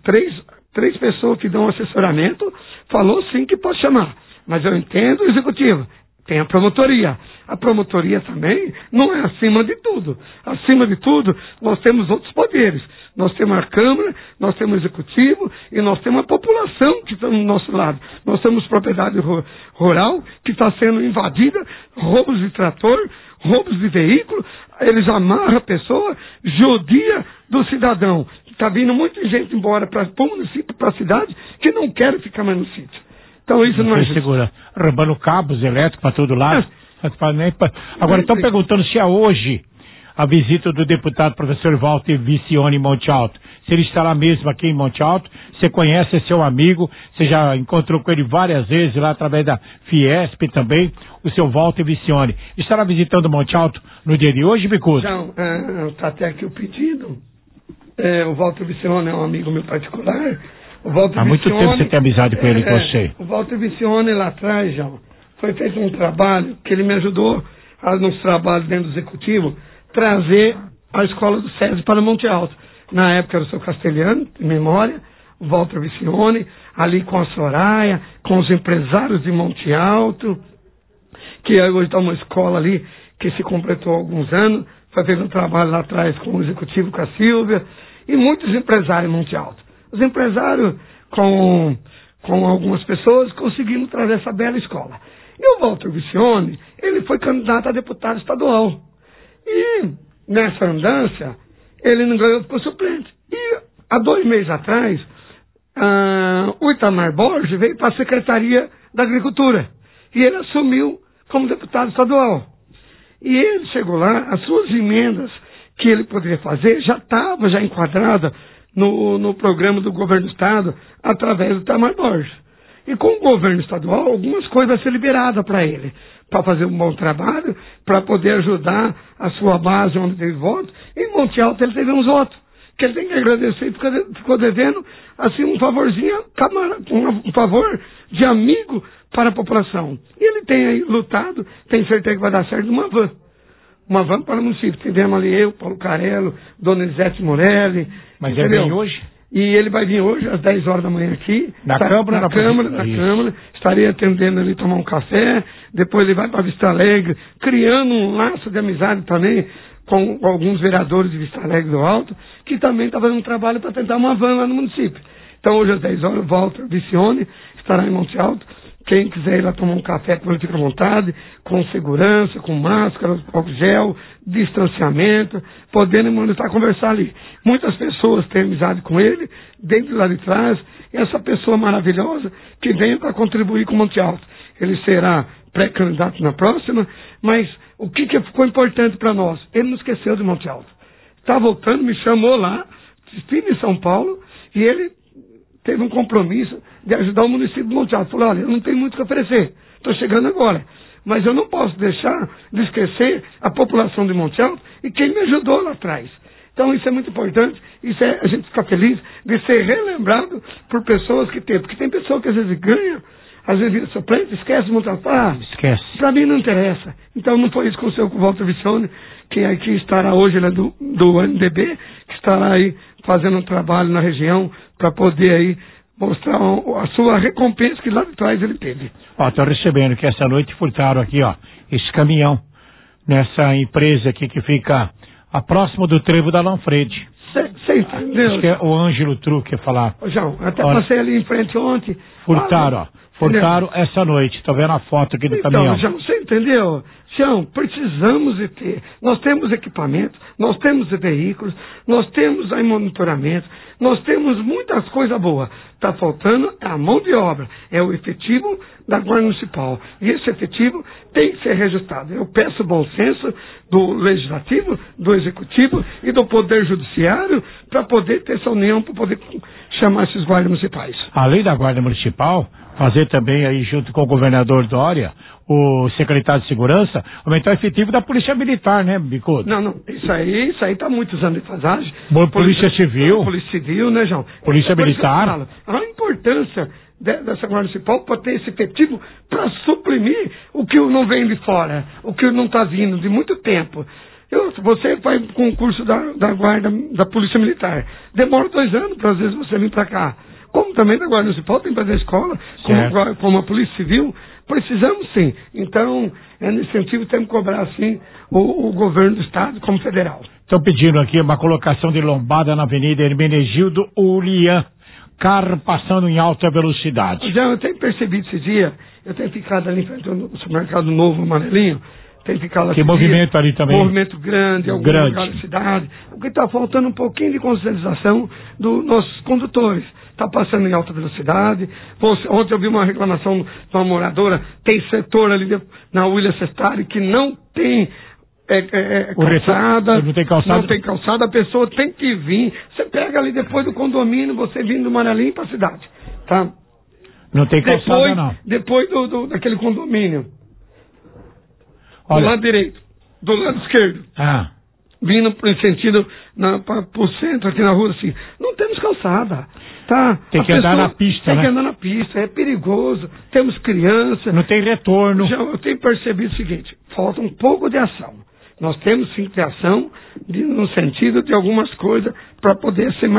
três pessoas que dão assessoramento, falou sim que pode chamar. Mas eu entendo o executivo. Tem a promotoria. A promotoria também não é acima de tudo. Acima de tudo, nós temos outros poderes. Nós temos a Câmara, nós temos o Executivo e nós temos a população que está do nosso lado. Nós temos propriedade rural que está sendo invadida, roubos de trator, roubos de veículo, eles amarram a pessoa, judia do cidadão. Está vindo muita gente embora para o município, para a cidade, que não quer ficar mais no sítio. Então isso não é justo. Segura, roubando cabos elétricos para todo lado. Agora estão perguntando se é hoje a visita do deputado professor Walter Vicione em Monte Alto. Se ele estará mesmo aqui em Monte Alto, você conhece, é seu amigo, você já encontrou com ele várias vezes lá através da Fiesp também, o seu Walter Vicione. Estará visitando Monte Alto no dia de hoje, Bicudo? Então, está até aqui o pedido. O Walter Vicione é um amigo meu particular. Há muito tempo você tem amizade com ele, com você. O Walter Vicione lá atrás, João, foi feito um trabalho que ele me ajudou nos trabalhos dentro do executivo, trazer a escola do SESI para Monte Alto. Na época era o seu Castelhano, em memória, o Walter Vicione, ali com a Soraya, com os empresários de Monte Alto, que hoje está uma escola ali que se completou há alguns anos, foi feito um trabalho lá atrás com o executivo, com a Silvia, e muitos empresários em Monte Alto. Os empresários, com algumas pessoas, conseguiram trazer essa bela escola. E o Walter Vicione, ele foi candidato a deputado estadual. E nessa andança, ele não ganhou, ficou suplente. E há 2 meses atrás, o Itamar Borges veio para a Secretaria da Agricultura. E ele assumiu como deputado estadual. E ele chegou lá, as suas emendas que ele poderia fazer já estava enquadrada no programa do governo do estado, através do Itamar Borges. E com o governo estadual, algumas coisas vão ser liberadas para ele, para fazer um bom trabalho, para poder ajudar a sua base onde teve voto. Em Monte Alto ele teve uns votos, que ele tem que agradecer e ficou devendo, assim, um favorzinho, um favor de amigo para a população. E ele tem aí lutado, tem certeza que vai dar certo, uma van para o município. Tivemos ali eu, Paulo Carello, Dona Elisete Morelli. Mas entendeu? ele vem hoje? E ele vai vir hoje às 10 horas da manhã aqui. Na Câmara? Na Câmara. Estarei atendendo ali, tomar um café. Depois ele vai para Vista Alegre, criando um laço de amizade também com alguns vereadores de Vista Alegre do Alto, que também está fazendo um trabalho para tentar uma van lá no município. Então hoje às 10 horas, Walter Vicione estará em Monte Alto. Quem quiser ir lá tomar um café, quando fica à vontade, com segurança, com máscara, álcool gel, distanciamento, podendo montar, conversar ali. Muitas pessoas têm amizade com ele, dentro lá de trás, e essa pessoa maravilhosa que vem para contribuir com o Monte Alto. Ele será pré-candidato na próxima, mas o que ficou importante para nós? Ele não esqueceu de Monte Alto. Está voltando, me chamou lá, estive em São Paulo, e ele teve um compromisso de ajudar o município de Monte Alto. Falou, olha, eu não tenho muito o que oferecer, estou chegando agora, mas eu não posso deixar de esquecer a população de Monte Alto e quem me ajudou lá atrás. Então isso é muito importante, a gente fica feliz de ser relembrado por pessoas que tem, porque tem pessoa que às vezes ganha, às vezes vira suplente, esquece de Monte Alto. Esquece. Para mim não interessa. Então não foi isso com o Walter Vicione, que aqui estará hoje, ele é do NDB, que estará aí fazendo um trabalho na região para poder aí mostrar a sua recompensa que lá de trás ele teve. Estou recebendo que essa noite furtaram aqui, esse caminhão, nessa empresa aqui que fica próximo do trevo da Lanfredi. Você entendeu? Acho que é o Ângelo Truque ia falar. João, até passei ali em frente ontem. Furtaram, Furtaram essa noite. Estou vendo a foto aqui do caminhão. Então, João, você entendeu? João, precisamos de ter. Nós temos equipamento, nós temos veículos, nós temos aí monitoramento, nós temos muitas coisas boas. Está faltando a mão de obra, é o efetivo da Guarda Municipal. E esse efetivo tem que ser reajustado. Eu peço bom senso do Legislativo, do Executivo e do Poder Judiciário para poder ter essa união, para poder chamar esses guardas municipais. Além da Guarda Municipal, fazer também aí junto com o governador Dória, o secretário de Segurança, aumentar o efetivo da Polícia Militar, né, Bicudo? Não, isso aí está muitos anos de defasagem. Polícia Civil. Polícia Civil, né, João? Polícia Militar. A importância dessa Guarda Municipal para ter esse efetivo para suprimir o que não vem de fora, o que não está vindo de muito tempo. Você vai com o curso da Guarda, da Polícia Militar, demora 2 anos para às vezes você vir para cá. Como também da Guarda Municipal, tem que fazer a escola, como a Polícia Civil, precisamos sim. Então, nesse sentido, temos que cobrar assim o governo do Estado como federal. Estão pedindo aqui uma colocação de lombada na Avenida Hermenegildo Ulian, carro passando em alta velocidade. Já eu tenho percebido esse dia, eu tenho ficado ali em frente ao supermercado Novo Amarelinho, tem ficado que movimento ali também. Movimento grande, algum lugar da cidade. O que está faltando um pouquinho de conscientização dos nossos condutores. Está passando em alta velocidade. Ontem eu vi uma reclamação de uma moradora, tem setor ali na William Sestari que não tem calçada, não tem calçada, a pessoa tem que vir. Você pega ali depois do condomínio, você vindo do Amarelinho para a cidade. Tá? Não tem calçada, não. Depois daquele condomínio. Olha. Do lado direito, do lado esquerdo. Vindo para o sentido para o centro, aqui na rua, assim. Não temos calçada. Tá? Tem que andar na pista, Tem né? que andar na pista, é perigoso. Temos crianças. Não tem retorno. Eu tenho percebido o seguinte, falta um pouco de ação. Nós temos sim que ter ação no sentido de algumas coisas para poder ser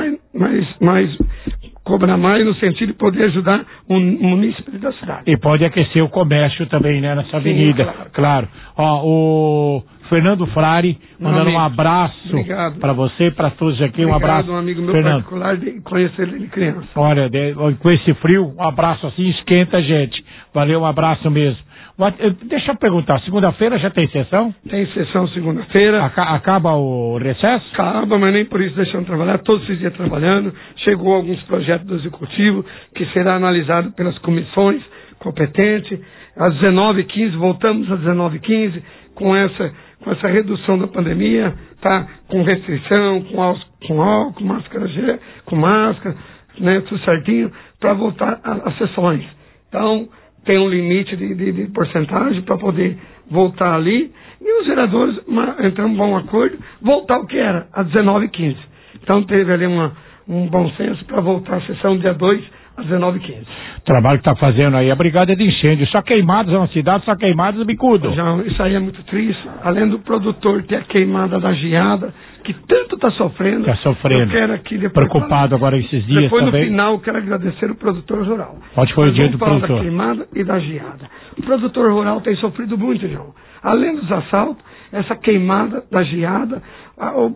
cobrar mais no sentido de poder ajudar o município da cidade. E pode aquecer o comércio também, né, nessa avenida. Claro. O Fernando Frari mandando um abraço para você e para todos aqui. Obrigado, um abraço. Um amigo meu Fernando. particular, de conhecer ele de criança. Olha, com esse frio, um abraço assim, esquenta a gente. Valeu, um abraço mesmo. Deixa eu perguntar, segunda-feira já tem sessão? Tem sessão segunda-feira. Acaba o recesso? Acaba, mas nem por isso deixamos trabalhar, todos esses dias trabalhando. Chegou alguns projetos do Executivo que será analisado pelas comissões competentes. Às 19h15, voltamos às 19h15, com essa redução da pandemia, tá? Com restrição, com álcool, máscara, com máscara, né? Tudo certinho, para voltar às sessões. Então, tem um limite de porcentagem para poder voltar ali. E os vereadores entramos em bom acordo, voltar o que era, às 19h15. Então, teve ali um bom senso para voltar a sessão dia 2 às 19h15. O trabalho que está fazendo aí, a brigada de incêndio, só queimados na cidade, só queimados, bicudo. Já, isso aí é muito triste, além do produtor ter a queimada da geada, que tanto está sofrendo. Está sofrendo. Eu quero aqui depois preocupado agora esses dias depois, também. No final, eu quero agradecer o produtor rural. Pode foi o dia do produtor. Da queimada e da geada. O produtor rural tem sofrido muito, João. Além dos assaltos, essa queimada da geada, o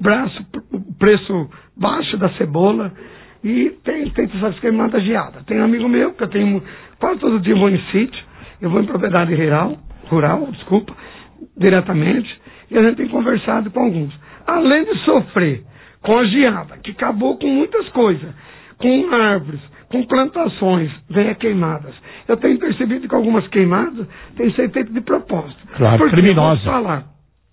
preço baixo da cebola, e tem essas queimadas geadas. Tem um amigo meu, que eu tenho quase todo dia, eu vou em sítio, eu vou em propriedade rural, diretamente, e a gente tem conversado com alguns. Além de sofrer com a geada, que acabou com muitas coisas, com árvores, com plantações, vem a queimadas. Eu tenho percebido que algumas queimadas têm sido feitas de propósito. Claro, criminosa. Eu vou falar.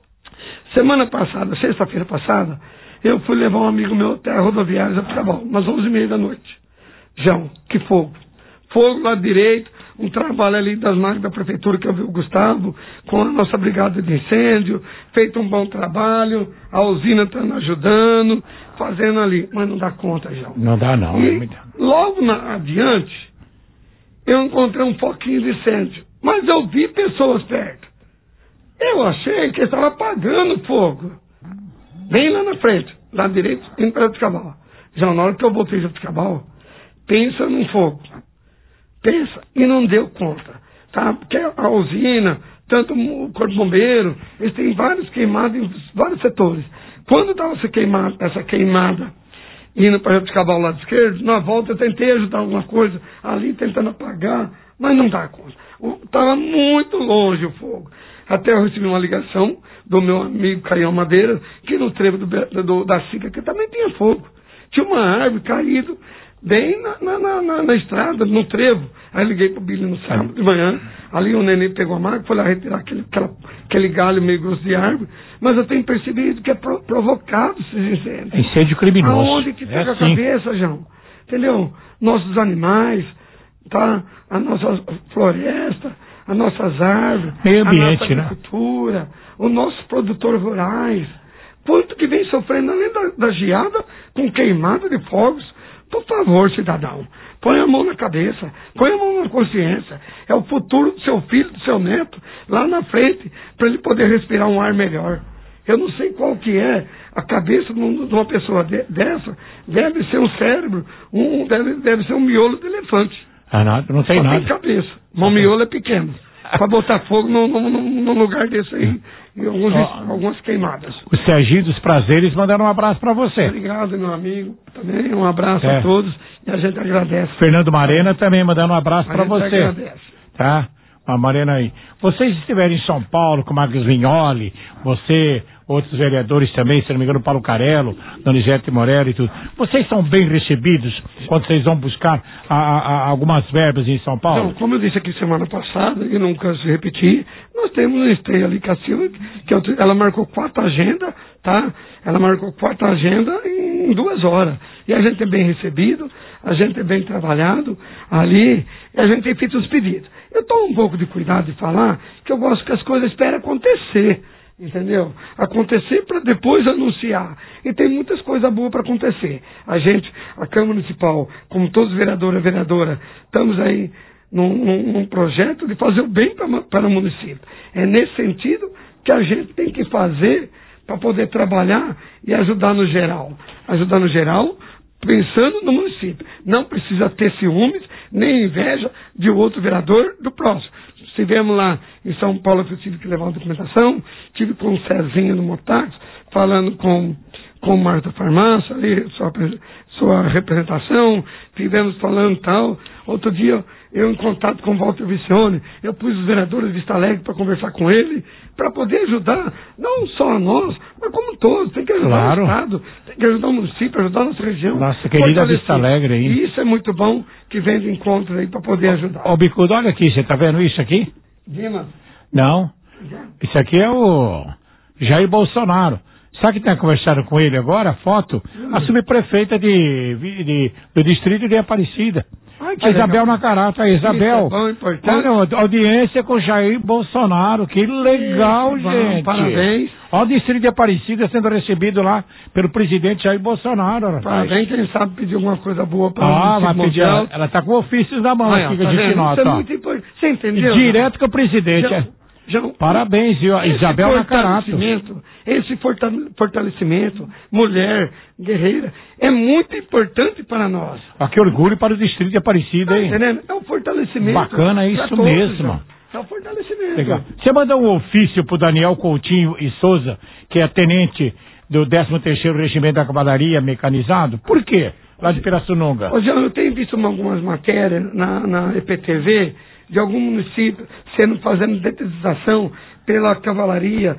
Semana passada, sexta-feira passada, eu fui levar um amigo meu até a rodoviária de Jabuticabal, umas 11h30 da noite. João, que fogo. Fogo lá direito, um trabalho ali das máquinas da prefeitura que eu vi o Gustavo, com a nossa brigada de incêndio, feito um bom trabalho, a usina estando ajudando, fazendo ali, mas não dá conta, João. Não dá não. E logo adiante, eu encontrei um foquinho de incêndio, mas eu vi pessoas perto. Eu achei que estava apagando fogo. Bem lá na frente, lá direito, indo para Jabuticabal. Já na hora que eu voltei de Jabuticabal, pensa num fogo. Pensa, e não deu conta. Tá? Porque a usina, tanto o Corpo de Bombeiro, eles têm vários queimados em vários setores. Quando estava essa queimada indo para Jabuticabal ao lado esquerdo, na volta eu tentei ajudar alguma coisa ali, tentando apagar, mas não dá conta. Estava muito longe o fogo. Até eu recebi uma ligação do meu amigo Caião Madeira, que no trevo da Sica, que também tinha fogo. Tinha uma árvore caída bem na estrada, no trevo. Aí liguei pro Billy no sábado de manhã, ali o neném pegou a máquina, foi lá retirar aquele galho meio grosso de árvore, mas eu tenho percebido que é provocado esses incêndios. Incêndio criminoso. Aonde que pega a cabeça, João? Entendeu? Nossos animais, tá? A nossa floresta, as nossas árvores, meio ambiente, a nossa agricultura, os nossos produtores rurais. Quanto que vem sofrendo, além da geada, com queimada de fogos. Por favor, cidadão, põe a mão na cabeça, põe a mão na consciência. É o futuro do seu filho, do seu neto, lá na frente, para ele poder respirar um ar melhor. Eu não sei qual que é a cabeça de uma pessoa dessa. Deve ser um cérebro, deve ser um miolo de elefante. Não tem nada. Tem cabeça. O miolo é pequeno. Para botar fogo num lugar desse aí, e algumas queimadas. O Serginho dos Prazeres mandando um abraço para você. Obrigado, meu amigo. Também um abraço a todos e a gente agradece. Fernando Marena também mandando um abraço para você. Agradece. Tá? A Marena aí. Vocês estiverem em São Paulo com o Marcos Vignoli, você, outros vereadores também, se não me engano, Paulo Carello, Donizete Morelli e tudo. Vocês são bem recebidos quando vocês vão buscar algumas verbas em São Paulo? Não, como eu disse aqui semana passada, e nunca se repetir, nós temos uma Estrela ali, Cacilda, que ela marcou 4 agendas, tá? Ela marcou 4 agendas em 2 horas. E a gente é bem recebido, a gente é bem trabalhado ali, e a gente tem feito os pedidos. Eu tomo um pouco de cuidado de falar que eu gosto que as coisas esperem acontecer. Entendeu? Acontecer para depois anunciar. E tem muitas coisas boas para acontecer. A Câmara Municipal, como todos os vereadores e vereadoras, estamos aí num projeto de fazer o bem para o município. É nesse sentido que a gente tem que fazer para poder trabalhar e ajudar no geral. Ajudar no geral, pensando no município. Não precisa ter ciúmes, nem inveja de outro vereador do próximo. Estivemos lá em São Paulo, que eu tive que levar uma documentação, tive com o Cezinha no Motax, falando com o Marta Farmácia, ali, sua representação, estivemos falando tal. Outro dia, eu em contato com o Walter Vicione, eu pus os vereadores de Vista Alegre para conversar com ele, para poder ajudar, não só a nós, mas como todos. Tem que ajudar o Estado, tem que ajudar o município, ajudar a nossa região. Nossa querida Vista Alegre aí. E isso é muito bom, que vem de encontro aí para poder ajudar. Ô, Bicudo, olha aqui, você tá vendo isso aqui? Dima. Não. Isso aqui é o Jair Bolsonaro. Sabe que tem conversado com ele agora, a foto? A subprefeita do distrito de Aparecida. A Isabel Nakarato, a Isabel. Isso é bom, importante. Olha, audiência com Jair Bolsonaro, que legal, Isso, gente. Parabéns. Olha o distrito de Aparecida sendo recebido lá pelo presidente Jair Bolsonaro, rapaz. Parabéns, quem sabe pedir alguma coisa boa para vai pedir. Ela tá com ofícios na mão aqui que a gente nota. Isso é muito importante. Você entendeu? Direto com o presidente. Parabéns, viu? Isabel Nakarato. Esse fortalecimento, mulher, guerreira, é muito importante para nós. Que orgulho para o distrito de Aparecida, hein? Entendendo? É um fortalecimento. Bacana, isso todos, mesmo. É um fortalecimento. Legal. Você mandou um ofício pro Daniel Coutinho e Souza, que é tenente do 13º Regimento da Cavalaria Mecanizado. Por quê? Lá de Pirassununga. Ô, João, eu tenho visto algumas matérias na EPTV de algum município fazendo detetização pela cavalaria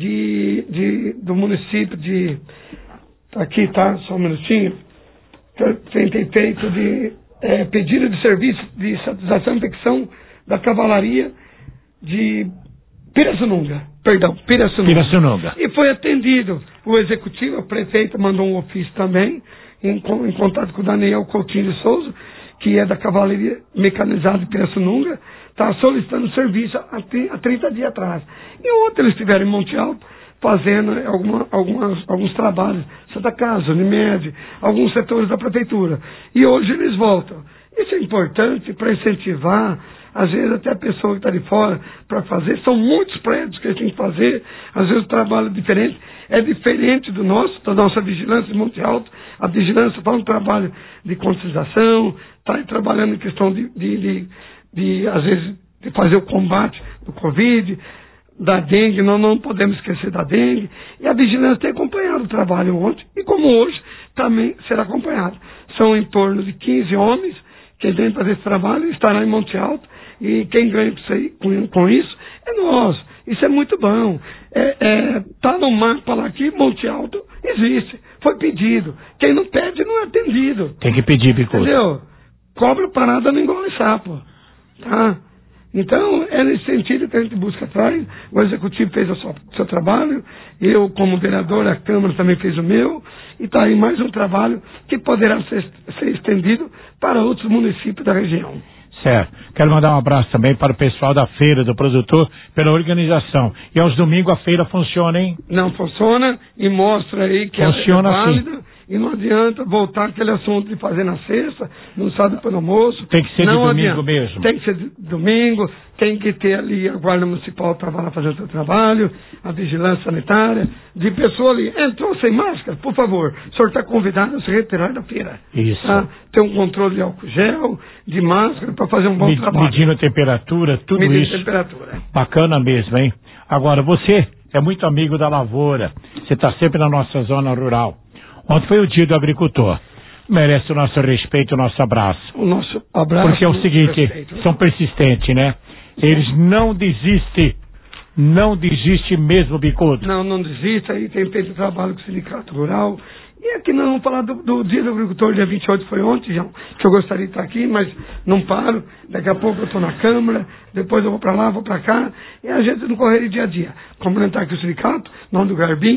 do município de... Aqui, tá? Só um minutinho. Tem feito de pedido de serviço de estatização e infecção da cavalaria de Pirassununga. Pirassununga. E foi atendido. O executivo, a prefeita, mandou um ofício também, em contato com o Daniel Coutinho de Souza, que é da Cavalaria Mecanizada de Pirassununga, está solicitando serviço há 30 dias atrás. E ontem eles estiveram em Monte Alto fazendo alguns trabalhos, Santa Casa, Unimed, alguns setores da prefeitura. E hoje eles voltam. Isso é importante para incentivar, às vezes até a pessoa que está de fora para fazer. São muitos prédios que eles têm que fazer, às vezes o trabalho é diferente da nossa vigilância de Monte Alto. A vigilância faz um trabalho de conscientização, está trabalhando em questão às vezes, de fazer o combate do Covid, da dengue. Nós não podemos esquecer da dengue. E a vigilância tem acompanhado o trabalho ontem, e como hoje, também será acompanhado. São em torno de 15 homens que vêm fazer esse trabalho, estará em Monte Alto, e quem ganha com isso é nós. Isso é muito bom. Tá no mapa lá que Monte Alto existe. Foi pedido. Quem não pede não é atendido. Tem que pedir, Bicudo. Entendeu? Cobra parada não engole sapo. Tá? Então, é nesse sentido que a gente busca atrás. O Executivo fez o seu trabalho, eu, como vereador, a Câmara também fez o meu, e está aí mais um trabalho que poderá ser estendido para outros municípios da região. Certo. Quero mandar um abraço também para o pessoal da feira do produtor pela organização. E aos domingos a feira funciona, hein? Não funciona, e mostra aí que funciona é válida. Assim. E não adianta voltar aquele assunto de fazer na sexta, no sábado pelo almoço. Tem que ser não de domingo mesmo. Tem que ser de domingo, tem que ter ali a Guarda Municipal para lá fazer o seu trabalho, a vigilância sanitária, de pessoa ali. Entrou sem máscara, por favor, o senhor está convidado a se retirar da feira. Isso. Tá? Tem um controle de álcool gel, de máscara, para fazer um bom trabalho. Medindo a temperatura, tudo isso. Medindo a temperatura. Bacana mesmo, hein? Agora, você é muito amigo da lavoura, você está sempre na nossa zona rural. Ontem foi o dia do agricultor. Merece o nosso respeito, o nosso abraço. O nosso abraço. Porque é o seguinte, são persistentes, né? Eles não desistem mesmo, Bicudo. Não desiste, aí tem feito trabalho com o Sindicato Rural. E aqui nós vamos falar do dia do agricultor, dia 28 foi ontem, João, que eu gostaria de estar aqui, mas não paro. Daqui a pouco eu estou na Câmara, depois eu vou para lá, vou para cá, e a gente não correr dia a dia. Complementar aqui o sindicato, nome do Garbim,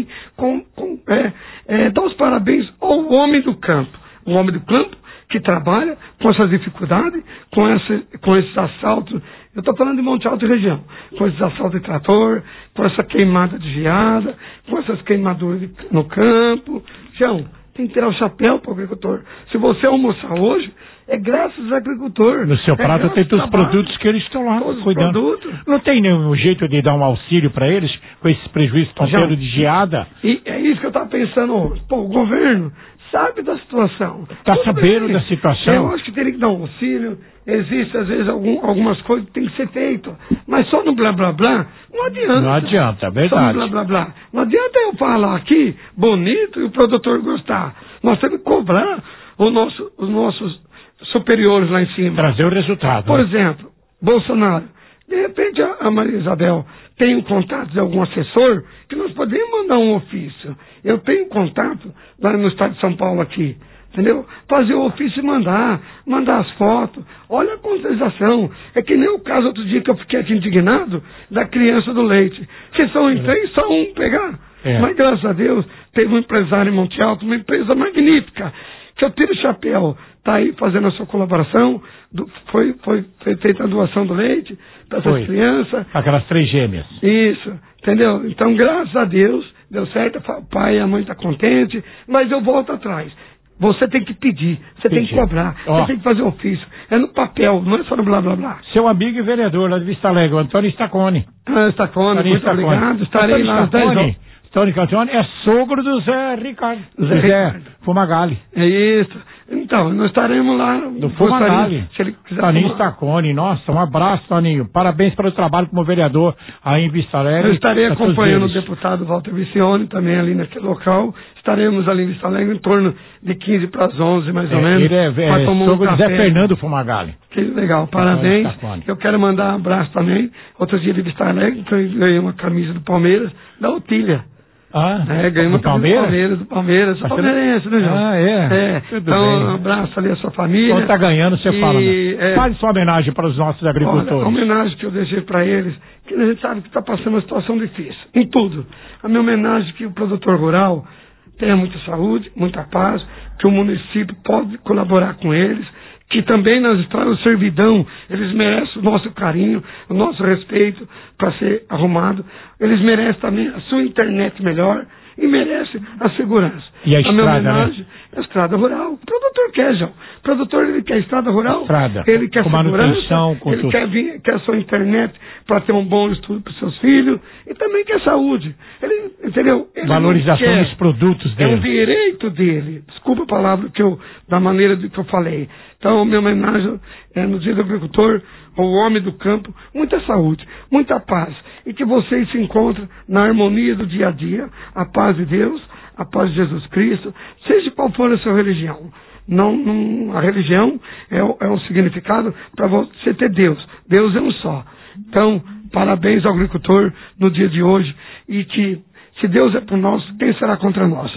dar os parabéns ao homem do campo. O homem do campo que trabalha com essas dificuldades, com esses assaltos. Eu estou falando de Monte Alto e região, com esses assaltos de trator, com essa queimada de geada, com essas queimaduras no campo. João, tem que tirar o chapéu para o agricultor. Se você almoçar hoje, é graças ao agricultor. No seu prato tem todos os produtos que eles estão lá cuidando. Não tem nenhum jeito de dar um auxílio para eles com esses prejuízos tão tendo de geada? E é isso que eu estava pensando hoje. Pô, o governo sabe da situação. Está sabendo da situação? Eu acho que teria que dar um auxílio. Existe, às vezes, algumas coisas que tem que ser feito. Mas só no blá blá blá, não adianta. Não adianta, é verdade. Só no blá blá blá. Não adianta eu falar aqui, bonito, e o produtor gostar. Nós temos que cobrar os nossos superiores lá em cima. Trazer o resultado. Por exemplo, Bolsonaro. De repente, a Maria Isabel tem um contato de algum assessor que nós podemos mandar um ofício. Eu tenho contato lá no estado de São Paulo aqui. Entendeu? Fazer o ofício e mandar as fotos. Olha a conscientização. É que nem o caso outro dia que eu fiquei aqui indignado da criança do leite. Se são em três, só um pegar. Mas graças a Deus, teve um empresário em Monte Alto, uma empresa magnífica, que eu tiro o chapéu, está aí fazendo a sua colaboração, foi feita a doação do leite para essas crianças. Aquelas 3 gêmeas. Isso, entendeu? Então, graças a Deus, deu certo, o pai e a mãe estão contentes, mas eu volto atrás. Você tem que pedir, você tem que cobrar, você tem que fazer ofício. É no papel, não é só no blá blá blá. Seu amigo e vereador lá de Vista Alegre, o Antônio Staconi. Staconi, muito obrigado. Estarei lá às 10 horas. Antônio Staconi é sogro do Zé Ricardo. Zé Fumagalli. É isso. Então, nós estaremos lá. Do Fumagalli. Se ele quiser. Toninho Staconi, nossa, um abraço, Toninho. Parabéns pelo trabalho como vereador aí em Vista Alegre. Eu estarei acompanhando o deputado Walter Vicione também ali naquele local. Estaremos ali em Vista Alegre em torno de 15 para as 11, mais ou menos. Ele é sogro do Zé Fernando Fumagalli. Que legal, parabéns. Eu quero mandar um abraço também. Outro dia de Vista Alegre, eu ganhei uma camisa do Palmeiras, da Otília. Ganhei uma camisa do Palmeiras. Sou palmeirense, né, João? Então, um abraço ali à sua família. Quando tá ganhando, você fala, né? Faz sua homenagem para os nossos agricultores. Olha, a homenagem que eu deixei para eles, que a gente sabe que está passando uma situação difícil, em tudo. A minha homenagem é que o produtor rural tenha muita saúde, muita paz, que o município pode colaborar com eles, que também nas estradas de servidão, eles merecem o nosso carinho, o nosso respeito para ser arrumado. Eles merecem também a sua internet melhor e merecem a segurança. E a estrada, minha homenagem é a estrada rural. O produtor quer, João. O produtor, ele quer estrada rural, ele quer segurança, ele quer a sua internet para ter um bom estudo para os seus filhos e também quer saúde. Ele, entendeu? Ele valorização dos produtos dele. É um direito dele. Desculpa a palavra da maneira que eu falei. Então, minha homenagem é no Dia do Agricultor, ao homem do campo, muita saúde, muita paz. E que vocês se encontrem na harmonia do dia a dia, a paz de Deus, a paz de Jesus Cristo, seja qual for a sua religião. A religião é um significado para você ter Deus. Deus é um só. Então, parabéns ao agricultor no dia de hoje. E que, se Deus é por nós, quem será contra nós?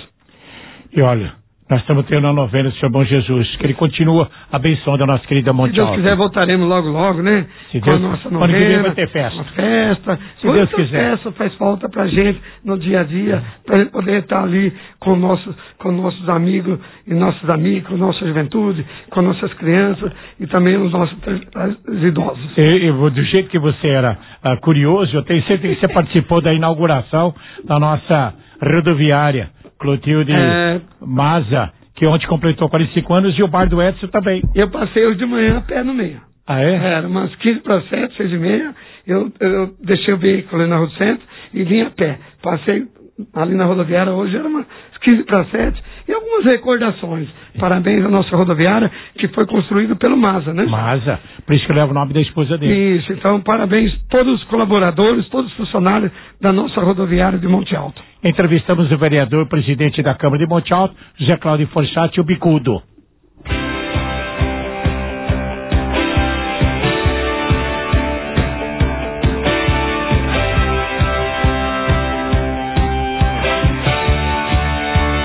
E olha, nós estamos tendo a novena do Senhor Bom Jesus, que ele continua abençoando a nossa querida Monte Alto. Se Deus quiser, voltaremos logo, né? Com a nossa novena. Ano que vem vai ter festa. Uma festa. Se Deus quiser. Festa faz falta pra gente no dia a dia, pra gente poder estar ali com nossos amigos e nossos amigos, com nossa juventude, com nossas crianças e também os nossos idosos. Do jeito que você era curioso, eu tenho certeza que você participou da inauguração da nossa rodoviária Clotilde Maza, que ontem completou 45 anos, e o bar do Edson também. Eu passei hoje de manhã a pé no meio. Ah, é? Era umas 15 para 7, 6h30, eu deixei o veículo ali na Rua do Centro e vim a pé. Passei ali na rodoviária hoje, era umas 15 para 7, e algumas recordações. Parabéns à nossa rodoviária, que foi construída pelo Maza, né? Maza, por isso que eu levo o nome da esposa dele. Isso, então parabéns a todos os colaboradores, todos os funcionários da nossa rodoviária de Monte Alto. Entrevistamos o vereador, presidente da Câmara de Monte Alto, José Cláudio Forchatti, o Bicudo.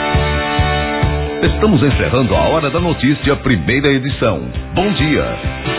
Estamos encerrando a Hora da Notícia, primeira edição. Bom dia.